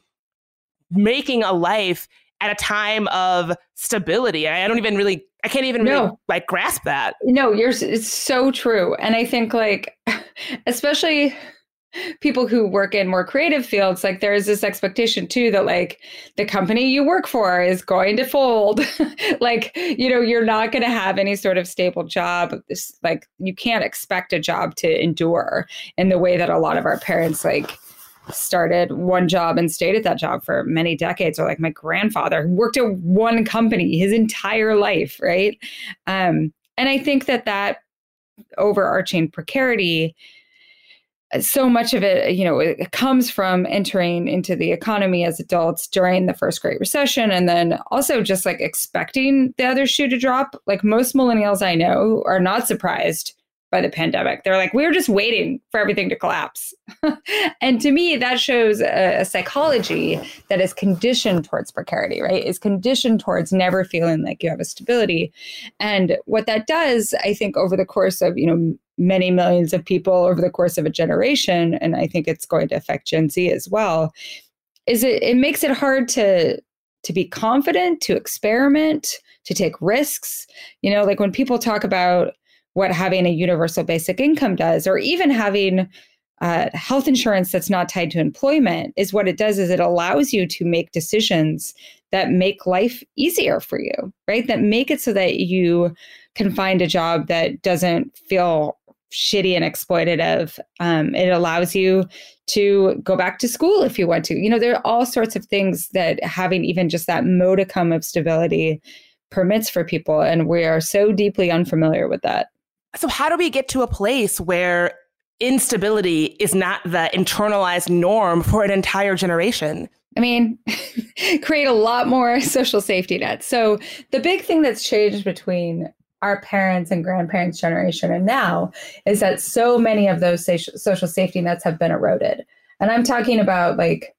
making a life at a time of stability. I don't even really, I can't even no. really like grasp that. No, yours it's so true. And I think like, especially people who work in more creative fields, like there is this expectation too that like the company you work for is going to fold. Like, you know, you're not going to have any sort of stable job. This, like you can't expect a job to endure in the way that a lot of our parents like started one job and stayed at that job for many decades. Or like my grandfather worked at one company his entire life. Right. Um, and I think that that overarching precarity, so much of it, you know, it comes from entering into the economy as adults during the first Great Recession, and then also just like expecting the other shoe to drop. Like most millennials I know are not surprised by the pandemic. They're like, we were just waiting for everything to collapse. And to me, that shows a, a psychology that is conditioned towards precarity, right? Is conditioned towards never feeling like you have a stability. And what that does, I think, over the course of, you know, many millions of people over the course of a generation, and I think it's going to affect Gen Z as well, is it, it makes it hard to to be confident, to experiment, to take risks. You know, like when people talk about what having a universal basic income does, or even having uh, health insurance that's not tied to employment, is what it does is it allows you to make decisions that make life easier for you, right? That make it so that you can find a job that doesn't feel shitty and exploitative. Um, it allows you to go back to school if you want to. You know, there are all sorts of things that having even just that modicum of stability permits for people. And we are so deeply unfamiliar with that. So how do we get to a place where instability is not the internalized norm for an entire generation? I mean, create a lot more social safety nets. So the big thing that's changed between our parents' and grandparents' generation and now is that so many of those social safety nets have been eroded. And I'm talking about like,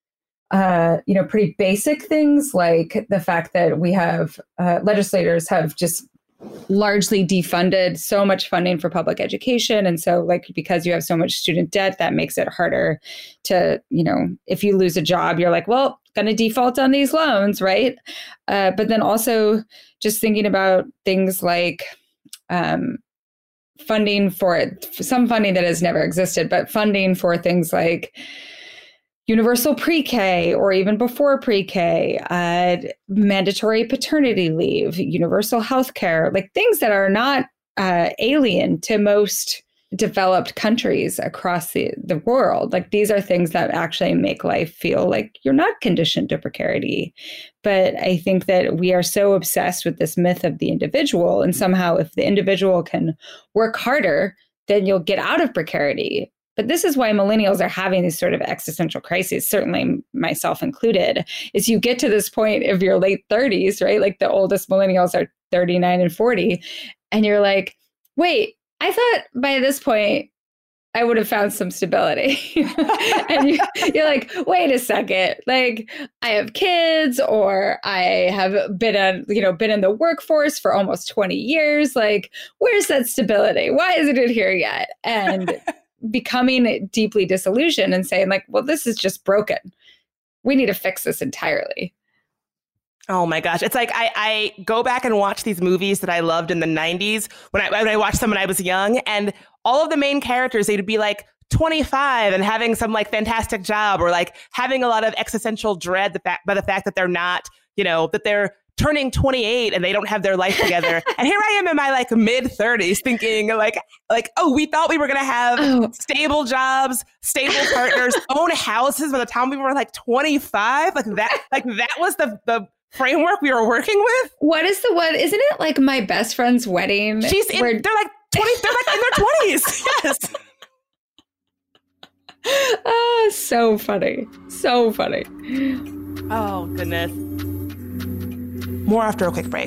uh, you know, pretty basic things like the fact that we have uh, legislators have just largely defunded so much funding for public education. And so like, because you have so much student debt, that makes it harder to, you know, if you lose a job, you're like, well, going to default on these loans, right? Uh, but then also just thinking about things like um, funding for some funding that has never existed, but funding for things like universal pre-K or even before pre-K, uh, mandatory paternity leave, universal health care, like things that are not uh, alien to most developed countries across the, the world. Like these are things that actually make life feel like you're not conditioned to precarity. But I think that we are so obsessed with this myth of the individual. And somehow if the individual can work harder, then you'll get out of precarity. But this is why millennials are having these sort of existential crises, certainly myself included, is you get to this point of your late thirties, right? Like the oldest millennials are thirty-nine and forty. And you're like, wait, I thought by this point, I would have found some stability. And you, you're like, wait a second, like I have kids or I have been on, you know, been in the workforce for almost twenty years. Like, where's that stability? Why isn't it here yet? And becoming deeply disillusioned and saying like, well, this is just broken. We need to fix this entirely. Oh my gosh. It's like I, I go back and watch these movies that I loved in the nineties when I, when I watched them when I was young, and all of the main characters, they'd be like twenty-five and having some like fantastic job or like having a lot of existential dread the fact, by the fact that they're not, you know, that they're turning twenty-eight and they don't have their life together. And here I am in my like mid thirties thinking like, like, oh, we thought we were going to have oh. stable jobs, stable partners, own houses by the time we were like twenty-five. Like that, like that was the, the framework we were working with. What is the one? Isn't it like My Best Friend's Wedding? She's in, where... they're like twenty, they're like in their twenties. Yes. Oh, so funny. So funny. Oh, goodness. More after a quick break.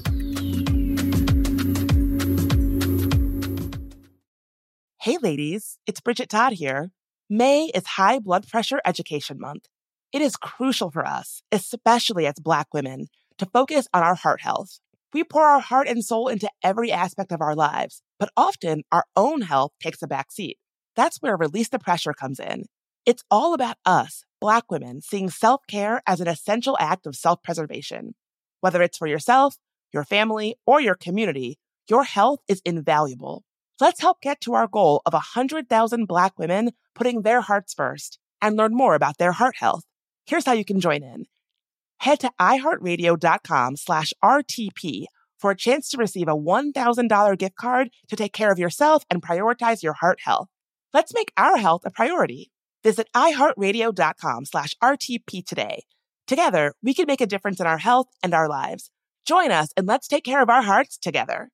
Hey, ladies, it's Bridget Todd here. May is High Blood Pressure Education Month. It is crucial for us, especially as Black women, to focus on our heart health. We pour our heart and soul into every aspect of our lives, but often our own health takes a back seat. That's where Release the Pressure comes in. It's all about us, Black women, seeing self-care as an essential act of self-preservation. Whether it's for yourself, your family, or your community, your health is invaluable. Let's help get to our goal of one hundred thousand Black women putting their hearts first and learn more about their heart health. Here's how you can join in. Head to iheartradio.com slash RTP for a chance to receive a one thousand dollars gift card to take care of yourself and prioritize your heart health. Let's make our health a priority. Visit iheartradio.com slash RTP today. Together, we can make a difference in our health and our lives. Join us and let's take care of our hearts together.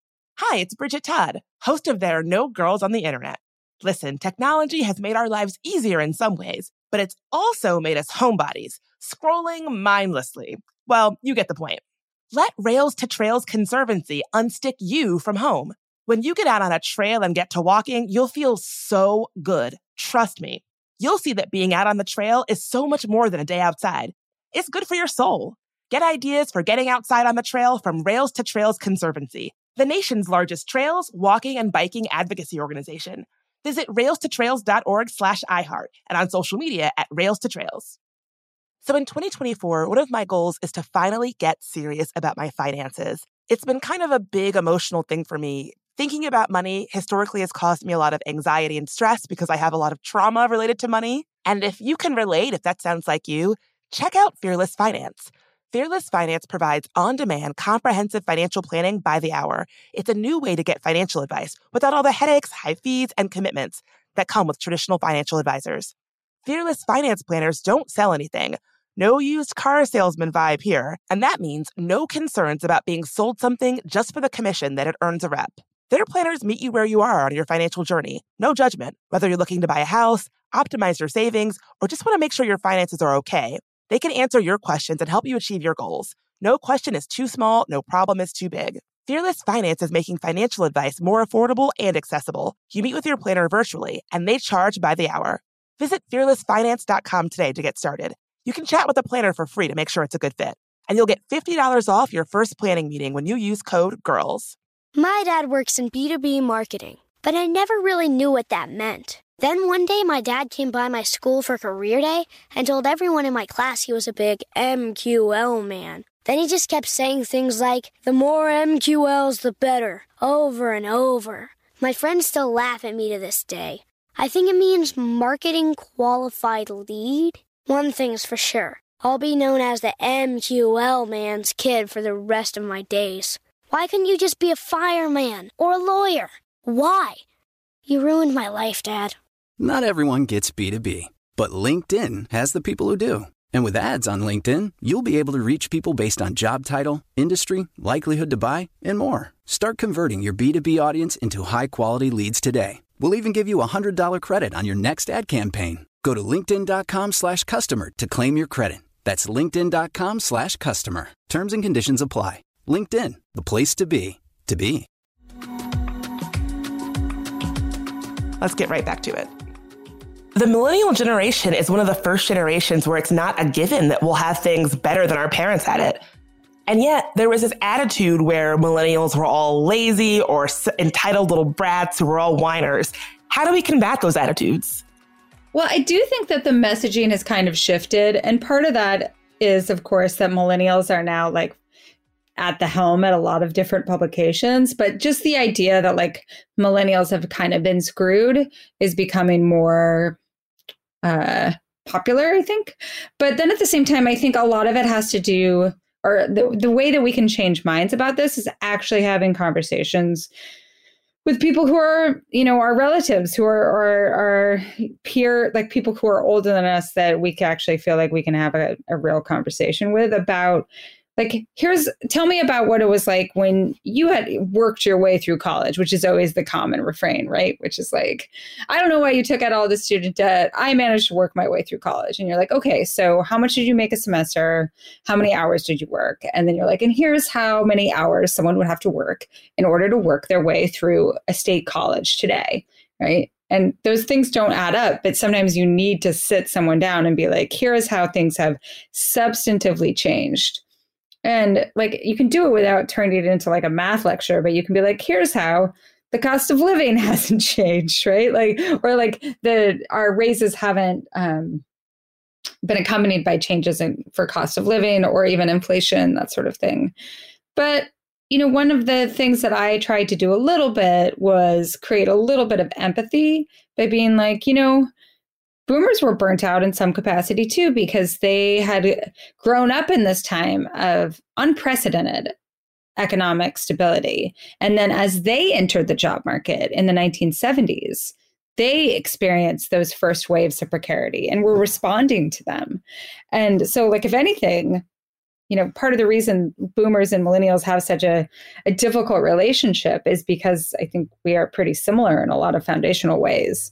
Hi, it's Bridget Todd, host of There Are No Girls on the Internet. Listen, technology has made our lives easier in some ways, but it's also made us homebodies, scrolling mindlessly. Well, you get the point. Let Rails to Trails Conservancy unstick you from home. When you get out on a trail and get to walking, you'll feel so good. Trust me. You'll see that being out on the trail is so much more than a day outside. It's good for your soul. Get ideas for getting outside on the trail from Rails to Trails Conservancy, the nation's largest trails, walking, and biking advocacy organization. Visit railstotrails.org slash iHeart and on social media at Rails to Trails. So in twenty twenty-four, one of my goals is to finally get serious about my finances. It's been kind of a big emotional thing for me. Thinking about money historically has caused me a lot of anxiety and stress because I have a lot of trauma related to money. And if you can relate, if that sounds like you, check out Fearless Finance. Fearless Finance provides on-demand, comprehensive financial planning by the hour. It's a new way to get financial advice without all the headaches, high fees, and commitments that come with traditional financial advisors. Fearless Finance planners don't sell anything. No used car salesman vibe here. And that means no concerns about being sold something just for the commission that it earns a rep. Their planners meet you where you are on your financial journey. No judgment, whether you're looking to buy a house, optimize your savings, or just want to make sure your finances are okay. They can answer your questions and help you achieve your goals. No question is too small, no problem is too big. Fearless Finance is making financial advice more affordable and accessible. You meet with your planner virtually, and they charge by the hour. Visit fearless finance dot com today to get started. You can chat with a planner for free to make sure it's a good fit. And you'll get fifty dollars off your first planning meeting when you use code GIRLS. My dad works in B two B marketing, but I never really knew what that meant. Then one day my dad came by my school for career day and told everyone in my class he was a big M Q L man. Then he just kept saying things like, the more M Q Ls, the better, over and over. My friends still laugh at me to this day. I think it means marketing qualified lead. One thing's for sure. I'll be known as the M Q L man's kid for the rest of my days. Why couldn't you just be a fireman or a lawyer? Why? You ruined my life, Dad. Not everyone gets B two B, but LinkedIn has the people who do. And with ads on LinkedIn, you'll be able to reach people based on job title, industry, likelihood to buy, and more. Start converting your B two B audience into high-quality leads today. We'll even give you a one hundred dollars credit on your next ad campaign. Go to linkedin.com slash customer to claim your credit. That's linkedin.com slash customer. Terms and conditions apply. LinkedIn, the place to be, to be. Let's get right back to it. The millennial generation is one of the first generations where it's not a given that we'll have things better than our parents had it. And yet there was this attitude where millennials were all lazy or entitled little brats who were all whiners. How do we combat those attitudes? Well, I do think that the messaging has kind of shifted. And part of that is, of course, that millennials are now like at the helm at a lot of different publications. But just the idea that like millennials have kind of been screwed is becoming more uh, popular, I think. But then at the same time, I think a lot of it has to do, or the, the way that we can change minds about this is actually having conversations with people who are, you know, our relatives, who are our, our peer, like people who are older than us that we can actually feel like we can have a, a real conversation with about, like, here's, tell me about what it was like when you had worked your way through college, which is always the common refrain, right? Which is like, I don't know why you took out all the student debt. I managed to work my way through college. And you're like, okay, so how much did you make a semester? How many hours did you work? And then you're like, and here's how many hours someone would have to work in order to work their way through a state college today, right? And those things don't add up, but sometimes you need to sit someone down and be like, here is how things have substantively changed. And like, you can do it without turning it into like a math lecture, but you can be like, here's how the cost of living hasn't changed, right? Like, or like the, our raises haven't um, been accompanied by changes in for cost of living or even inflation, that sort of thing. But, you know, one of the things that I tried to do a little bit was create a little bit of empathy by being like, you know, boomers were burnt out in some capacity too, because they had grown up in this time of unprecedented economic stability. And then as they entered the job market in the nineteen seventies, they experienced those first waves of precarity and were responding to them. And so like, if anything, you know, part of the reason boomers and millennials have such a, a difficult relationship is because I think we are pretty similar in a lot of foundational ways.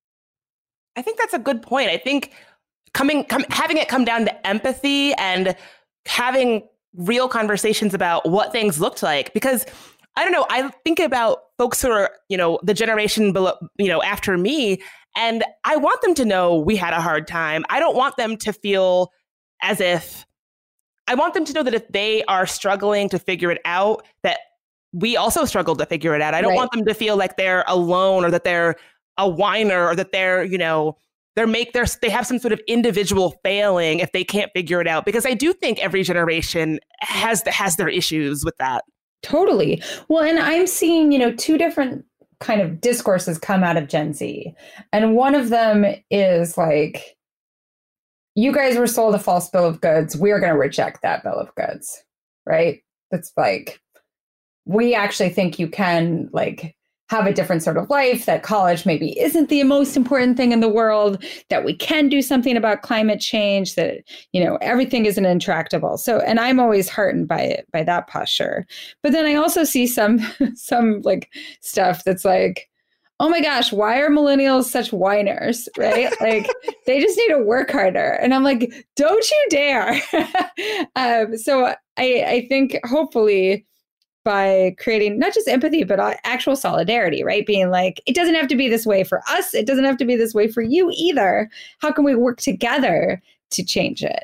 I think that's a good point. I think coming, com- having it come down to empathy and having real conversations about what things looked like, because I don't know, I think about folks who are, you know, the generation below, you know, after me, and I want them to know we had a hard time. I don't want them to feel as if, I want them to know that if they are struggling to figure it out, that we also struggled to figure it out. I don't Right. want them to feel like they're alone or that they're a whiner or that they're, you know, they're make their, they have some sort of individual failing if they can't figure it out. Because I do think every generation has has their issues with that. Totally. Well, and I'm seeing, you know, two different kind of discourses come out of Gen Z. And one of them is like, you guys were sold a false bill of goods. We're going to reject that bill of goods, right? It's like, we actually think you can like have a different sort of life, that college maybe isn't the most important thing in the world, that we can do something about climate change, that, you know, everything isn't intractable. So, and I'm always heartened by it, by that posture. But then I also see some, some like stuff that's like, oh my gosh, why are millennials such whiners, right? Like they just need to work harder. And I'm like, don't you dare. um, so I, I think hopefully by creating not just empathy, but actual solidarity, right? Being like, it doesn't have to be this way for us. It doesn't have to be this way for you either. How can we work together to change it?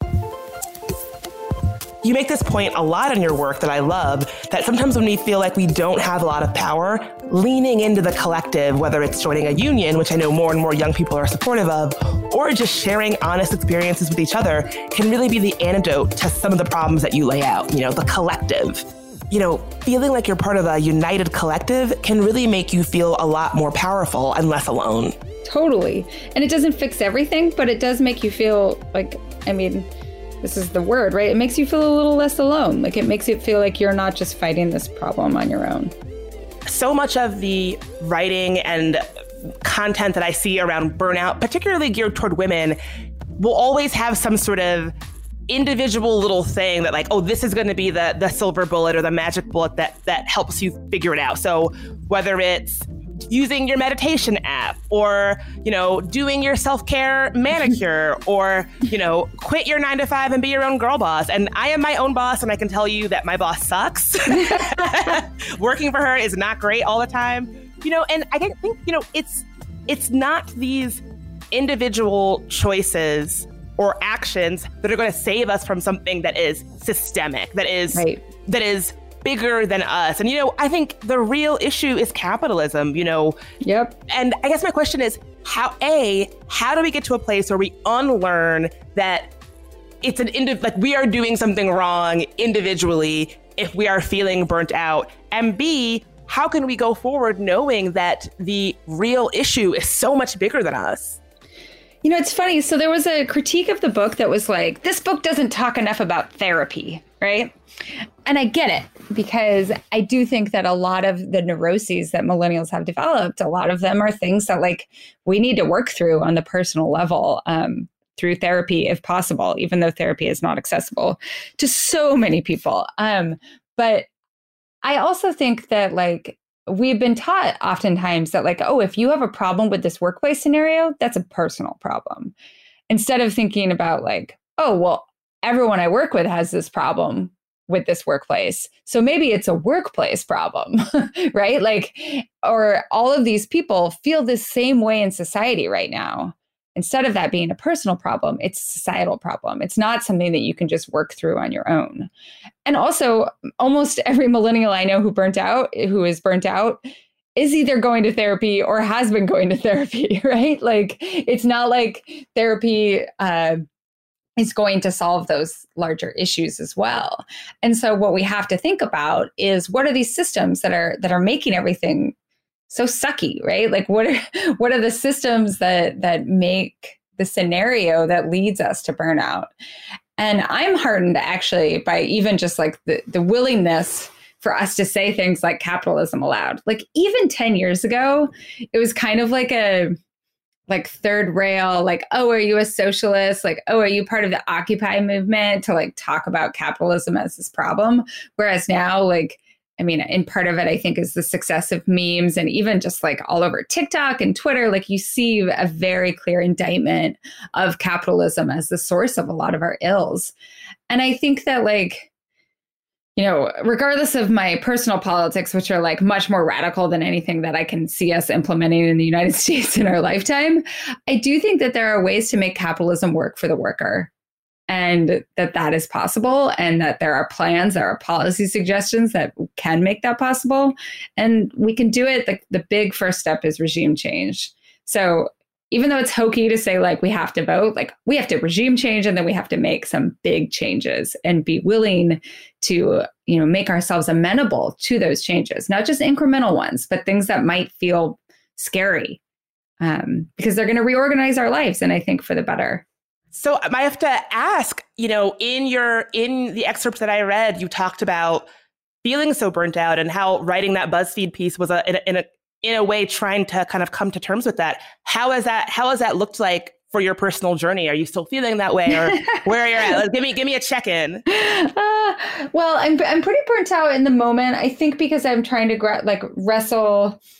You make this point a lot in your work that I love, that sometimes when we feel like we don't have a lot of power, leaning into the collective, whether it's joining a union, which I know more and more young people are supportive of, or just sharing honest experiences with each other can really be the antidote to some of the problems that you lay out, you know, the collective. You know, feeling like you're part of a united collective can really make you feel a lot more powerful and less alone. Totally. And it doesn't fix everything, but it does make you feel like, I mean, this is the word, right? It makes you feel a little less alone. Like it makes it feel like you're not just fighting this problem on your own. So much of the writing and content that I see around burnout, particularly geared toward women, will always have some sort of individual little thing that like, oh, this is going to be the the silver bullet or the magic bullet that that helps you figure it out. So whether it's using your meditation app or, you know, doing your self-care manicure or, you know, quit your nine to five and be your own girl boss. And I am my own boss, and I can tell you that my boss sucks. Working for her is not great all the time. You know, and I think, you know, it's it's not these individual choices or actions that are going to save us from something that is systemic, that is right. that is bigger than us. And, you know, I think the real issue is capitalism, you know. Yep. And I guess my question is, how, A, how do we get to a place where we unlearn that it's an, indi- like we are doing something wrong individually if we are feeling burnt out? And B, how can we go forward knowing that the real issue is so much bigger than us? You know, it's funny. So there was a critique of the book that was like, this book doesn't talk enough about therapy, right? And I get it, because I do think that a lot of the neuroses that millennials have developed, a lot of them are things that like we need to work through on the personal level um, through therapy, if possible, even though therapy is not accessible to so many people. Um, but I also think that like, we've been taught oftentimes that like, oh, if you have a problem with this workplace scenario, that's a personal problem. Instead of thinking about like, oh, well, everyone I work with has this problem with this workplace. So maybe it's a workplace problem, right? Like, or all of these people feel the same way in society right now. Instead of that being a personal problem, it's a societal problem. It's not something that you can just work through on your own. And also, almost every millennial I know who burnt out, who is burnt out, is either going to therapy or has been going to therapy, right? Like, it's not like therapy uh, is going to solve those larger issues as well. And so what we have to think about is, what are these systems that are that are making everything so sucky, right? Like, what are what are the systems that that make the scenario that leads us to burnout? And I'm heartened actually by even just like the, the willingness for us to say things like capitalism aloud. Like even ten years ago, it was kind of like a like third rail, like, oh, are you a socialist? Like, oh, are you part of the Occupy movement, to like talk about capitalism as this problem? Whereas now, like, I mean, and part of it, I think, is the success of memes, and even just like all over TikTok and Twitter, like you see a very clear indictment of capitalism as the source of a lot of our ills. And I think that, like, you know, regardless of my personal politics, which are like much more radical than anything that I can see us implementing in the United States in our lifetime, I do think that there are ways to make capitalism work for the worker. And that that is possible, and that there are plans, there are policy suggestions that can make that possible. And we can do it. The, the big first step is regime change. So even though it's hokey to say like we have to vote, like we have to regime change, and then we have to make some big changes and be willing to, you know, make ourselves amenable to those changes, not just incremental ones, but things that might feel scary um, because they're going to reorganize our lives. And I think for the better. So I have to ask, you know, in your in the excerpts that I read, you talked about feeling so burnt out and how writing that BuzzFeed piece was a in a in a, in a way trying to kind of come to terms with that. How has that how has that looked like for your personal journey? Are you still feeling that way, or where are you at? Like, give me give me a check-in. Uh, well, I'm I'm pretty burnt out in the moment. I think because I'm trying to gra- like wrestle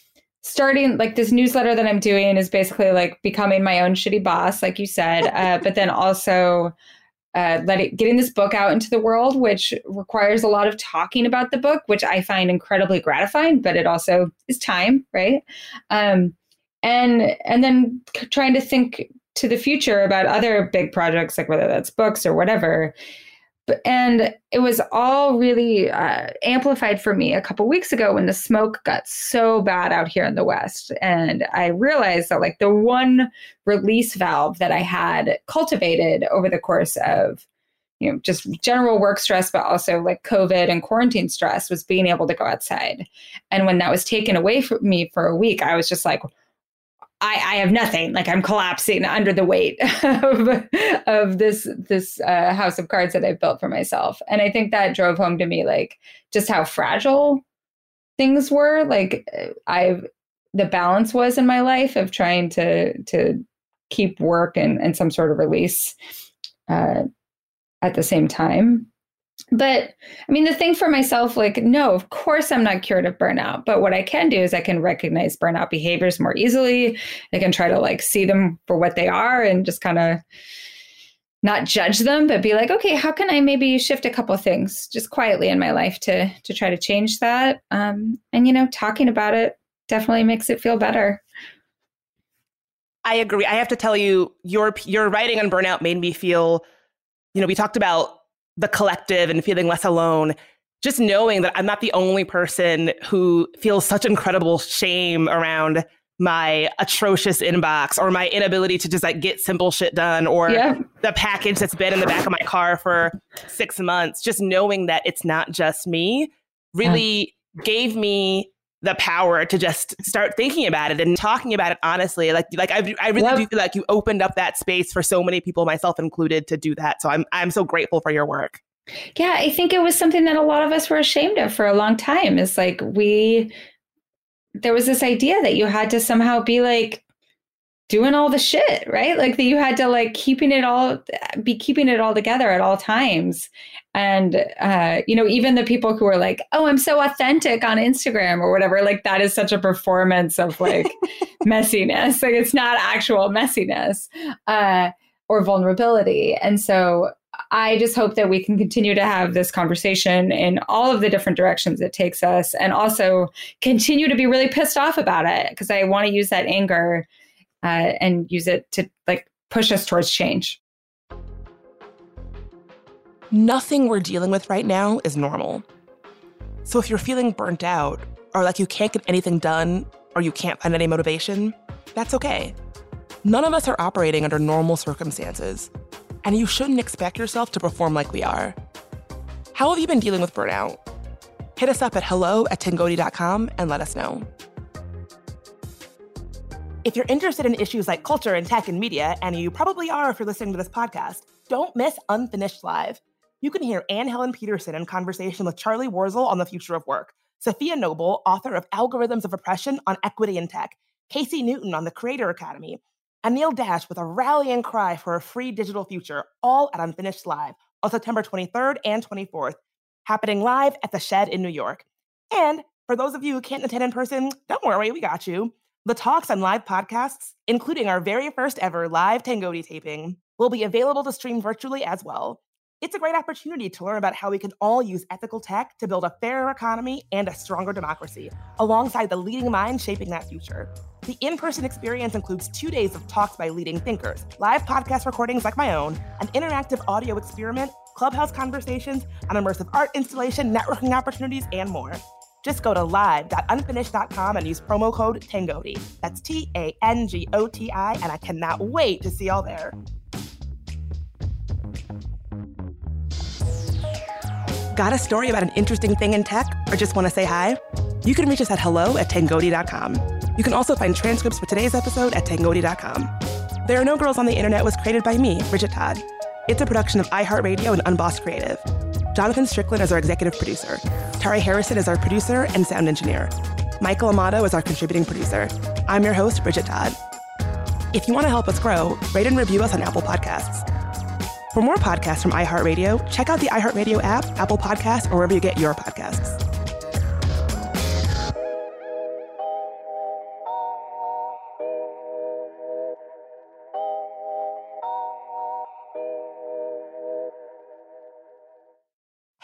starting like this newsletter that I'm doing is basically like becoming my own shitty boss, like you said, uh, but then also uh, letting getting this book out into the world, which requires a lot of talking about the book, which I find incredibly gratifying, but it also is time, right? Um, and and then trying to think to the future about other big projects, like whether that's books or whatever. And it was all really uh, amplified for me a couple weeks ago when the smoke got so bad out here in the West. And I realized that like the one release valve that I had cultivated over the course of, you know, just general work stress, but also like COVID and quarantine stress was being able to go outside. And when that was taken away from me for a week, I was just like, I, I have nothing. Like I'm collapsing under the weight of, of this this uh, house of cards that I've built for myself. And I think that drove home to me like just how fragile things were. Like I've the balance was in my life of trying to to keep work and, and some sort of release uh, at the same time. But I mean, the thing for myself, like, no, of course I'm not cured of burnout. But what I can do is I can recognize burnout behaviors more easily. I can try to like see them for what they are and just kind of not judge them, but be like, okay, how can I maybe shift a couple of things just quietly in my life to to try to change that? Um, and, you know, talking about it definitely makes it feel better. I agree. I have to tell you, your your writing on burnout made me feel, you know, we talked about the collective and feeling less alone, just knowing that I'm not the only person who feels such incredible shame around my atrocious inbox or my inability to just like get simple shit done or yeah. the package that's been in the back of my car for six months. Just knowing that it's not just me really yeah. gave me the power to just start thinking about it and talking about it honestly. Like, like I, I really yep. do feel like you opened up that space for so many people, myself included, to do that. So I'm, I'm so grateful for your work. Yeah, I think it was something that a lot of us were ashamed of for a long time. Is like we, there was this idea that you had to somehow be like doing all the shit, right? Like that you had to like keeping it all, be keeping it all together at all times. And, uh, you know, even the people who are like, oh, I'm so authentic on Instagram or whatever, like that is such a performance of like messiness. Like it's not actual messiness uh, or vulnerability. And so I just hope that we can continue to have this conversation in all of the different directions it takes us, and also continue to be really pissed off about it, because I want to use that anger uh, and use it to like push us towards change. Nothing we're dealing with right now is normal. So if you're feeling burnt out or like you can't get anything done or you can't find any motivation, that's okay. None of us are operating under normal circumstances, and you shouldn't expect yourself to perform like we are. How have you been dealing with burnout? Hit us up at hello at tengoti dot com and let us know. If you're interested in issues like culture and tech and media, and you probably are if you're listening to this podcast, don't miss Unfinished Live. You can hear Anne Helen Peterson in conversation with Charlie Warzel on the future of work, Sophia Noble, author of Algorithms of Oppression on Equity in Tech, Casey Newton on the Creator Academy, and Neil Dash with a rallying cry for a free digital future, all at Unfinished Live on September twenty-third and twenty-fourth, happening live at The Shed in New York. And for those of you who can't attend in person, don't worry, we got you. The talks and live podcasts, including our very first ever live Tengoti taping, will be available to stream virtually as well. It's a great opportunity to learn about how we can all use ethical tech to build a fairer economy and a stronger democracy, alongside the leading minds shaping that future. The in-person experience includes two days of talks by leading thinkers, live podcast recordings like my own, an interactive audio experiment, clubhouse conversations, an immersive art installation, networking opportunities, and more. Just go to live dot unfinished dot com and use promo code Tengoti. That's T A N G O T I, and I cannot wait to see y'all there. Got a story about an interesting thing in tech, or just want to say hi? You can reach us at hello at tengoti dot com. You can also find transcripts for today's episode at tengoti dot com. There Are No Girls on the Internet was created by me, Bridget Todd. It's a production of iHeartRadio and Unbossed Creative. Jonathan Strickland is our executive producer. Tari Harrison is our producer and sound engineer. Michael Amato is our contributing producer. I'm your host, Bridget Todd. If you want to help us grow, rate and review us on Apple Podcasts. For more podcasts from iHeartRadio, check out the iHeartRadio app, Apple Podcasts, or wherever you get your podcasts.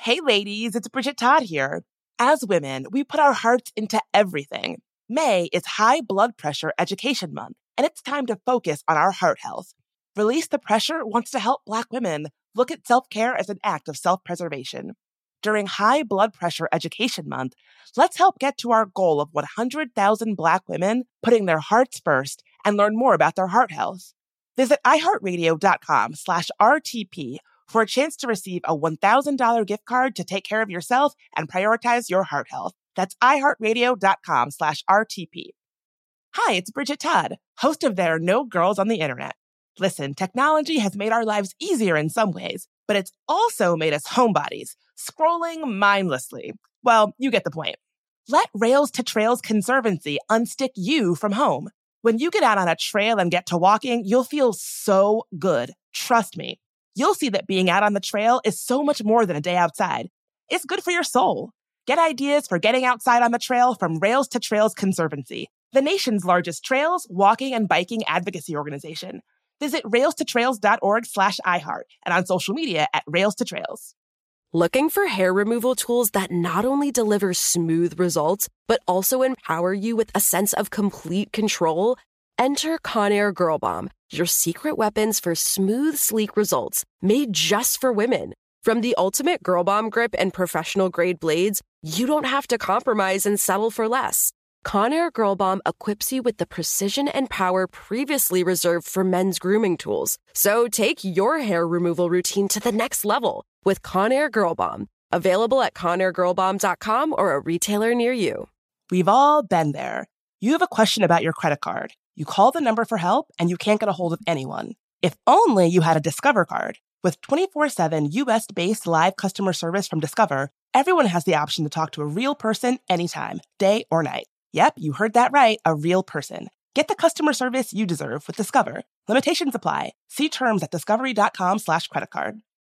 Hey ladies, it's Bridget Todd here. As women, we put our hearts into everything. May is High Blood Pressure Education Month, and it's time to focus on our heart health. Release the Pressure wants to help Black women look at self-care as an act of self-preservation. During High Blood Pressure Education Month, let's help get to our goal of one hundred thousand Black women putting their hearts first and learn more about their heart health. Visit iHeartRadio.com slash RTP for a chance to receive a one thousand dollars gift card to take care of yourself and prioritize your heart health. That's iHeartRadio.com slash RTP. Hi, it's Bridget Todd, host of There Are No Girls on the Internet. Listen, technology has made our lives easier in some ways, but it's also made us homebodies, scrolling mindlessly. Well, you get the point. Let Rails to Trails Conservancy unstick you from home. When you get out on a trail and get to walking, you'll feel so good. Trust me. You'll see that being out on the trail is so much more than a day outside. It's good for your soul. Get ideas for getting outside on the trail from Rails to Trails Conservancy, the nation's largest trails, walking, and biking advocacy organization. Visit railstotrails.org slash iHeart and on social media at Rails to Trails. Looking for hair removal tools that not only deliver smooth results, but also empower you with a sense of complete control? Enter Conair Girl Bomb, your secret weapons for smooth, sleek results, made just for women. From the ultimate Girl Bomb grip and professional-grade blades, you don't have to compromise and settle for less. Conair Girl Bomb equips you with the precision and power previously reserved for men's grooming tools. So take your hair removal routine to the next level with Conair Girl Bomb. Available at conair girl bomb dot com or a retailer near you. We've all been there. You have a question about your credit card. You call the number for help and you can't get a hold of anyone. If only you had a Discover card. With twenty-four seven U S-based live customer service from Discover, everyone has the option to talk to a real person anytime, day or night. Yep, you heard that right, a real person. Get the customer service you deserve with Discover. Limitations apply. See terms at discovery.com slash credit card.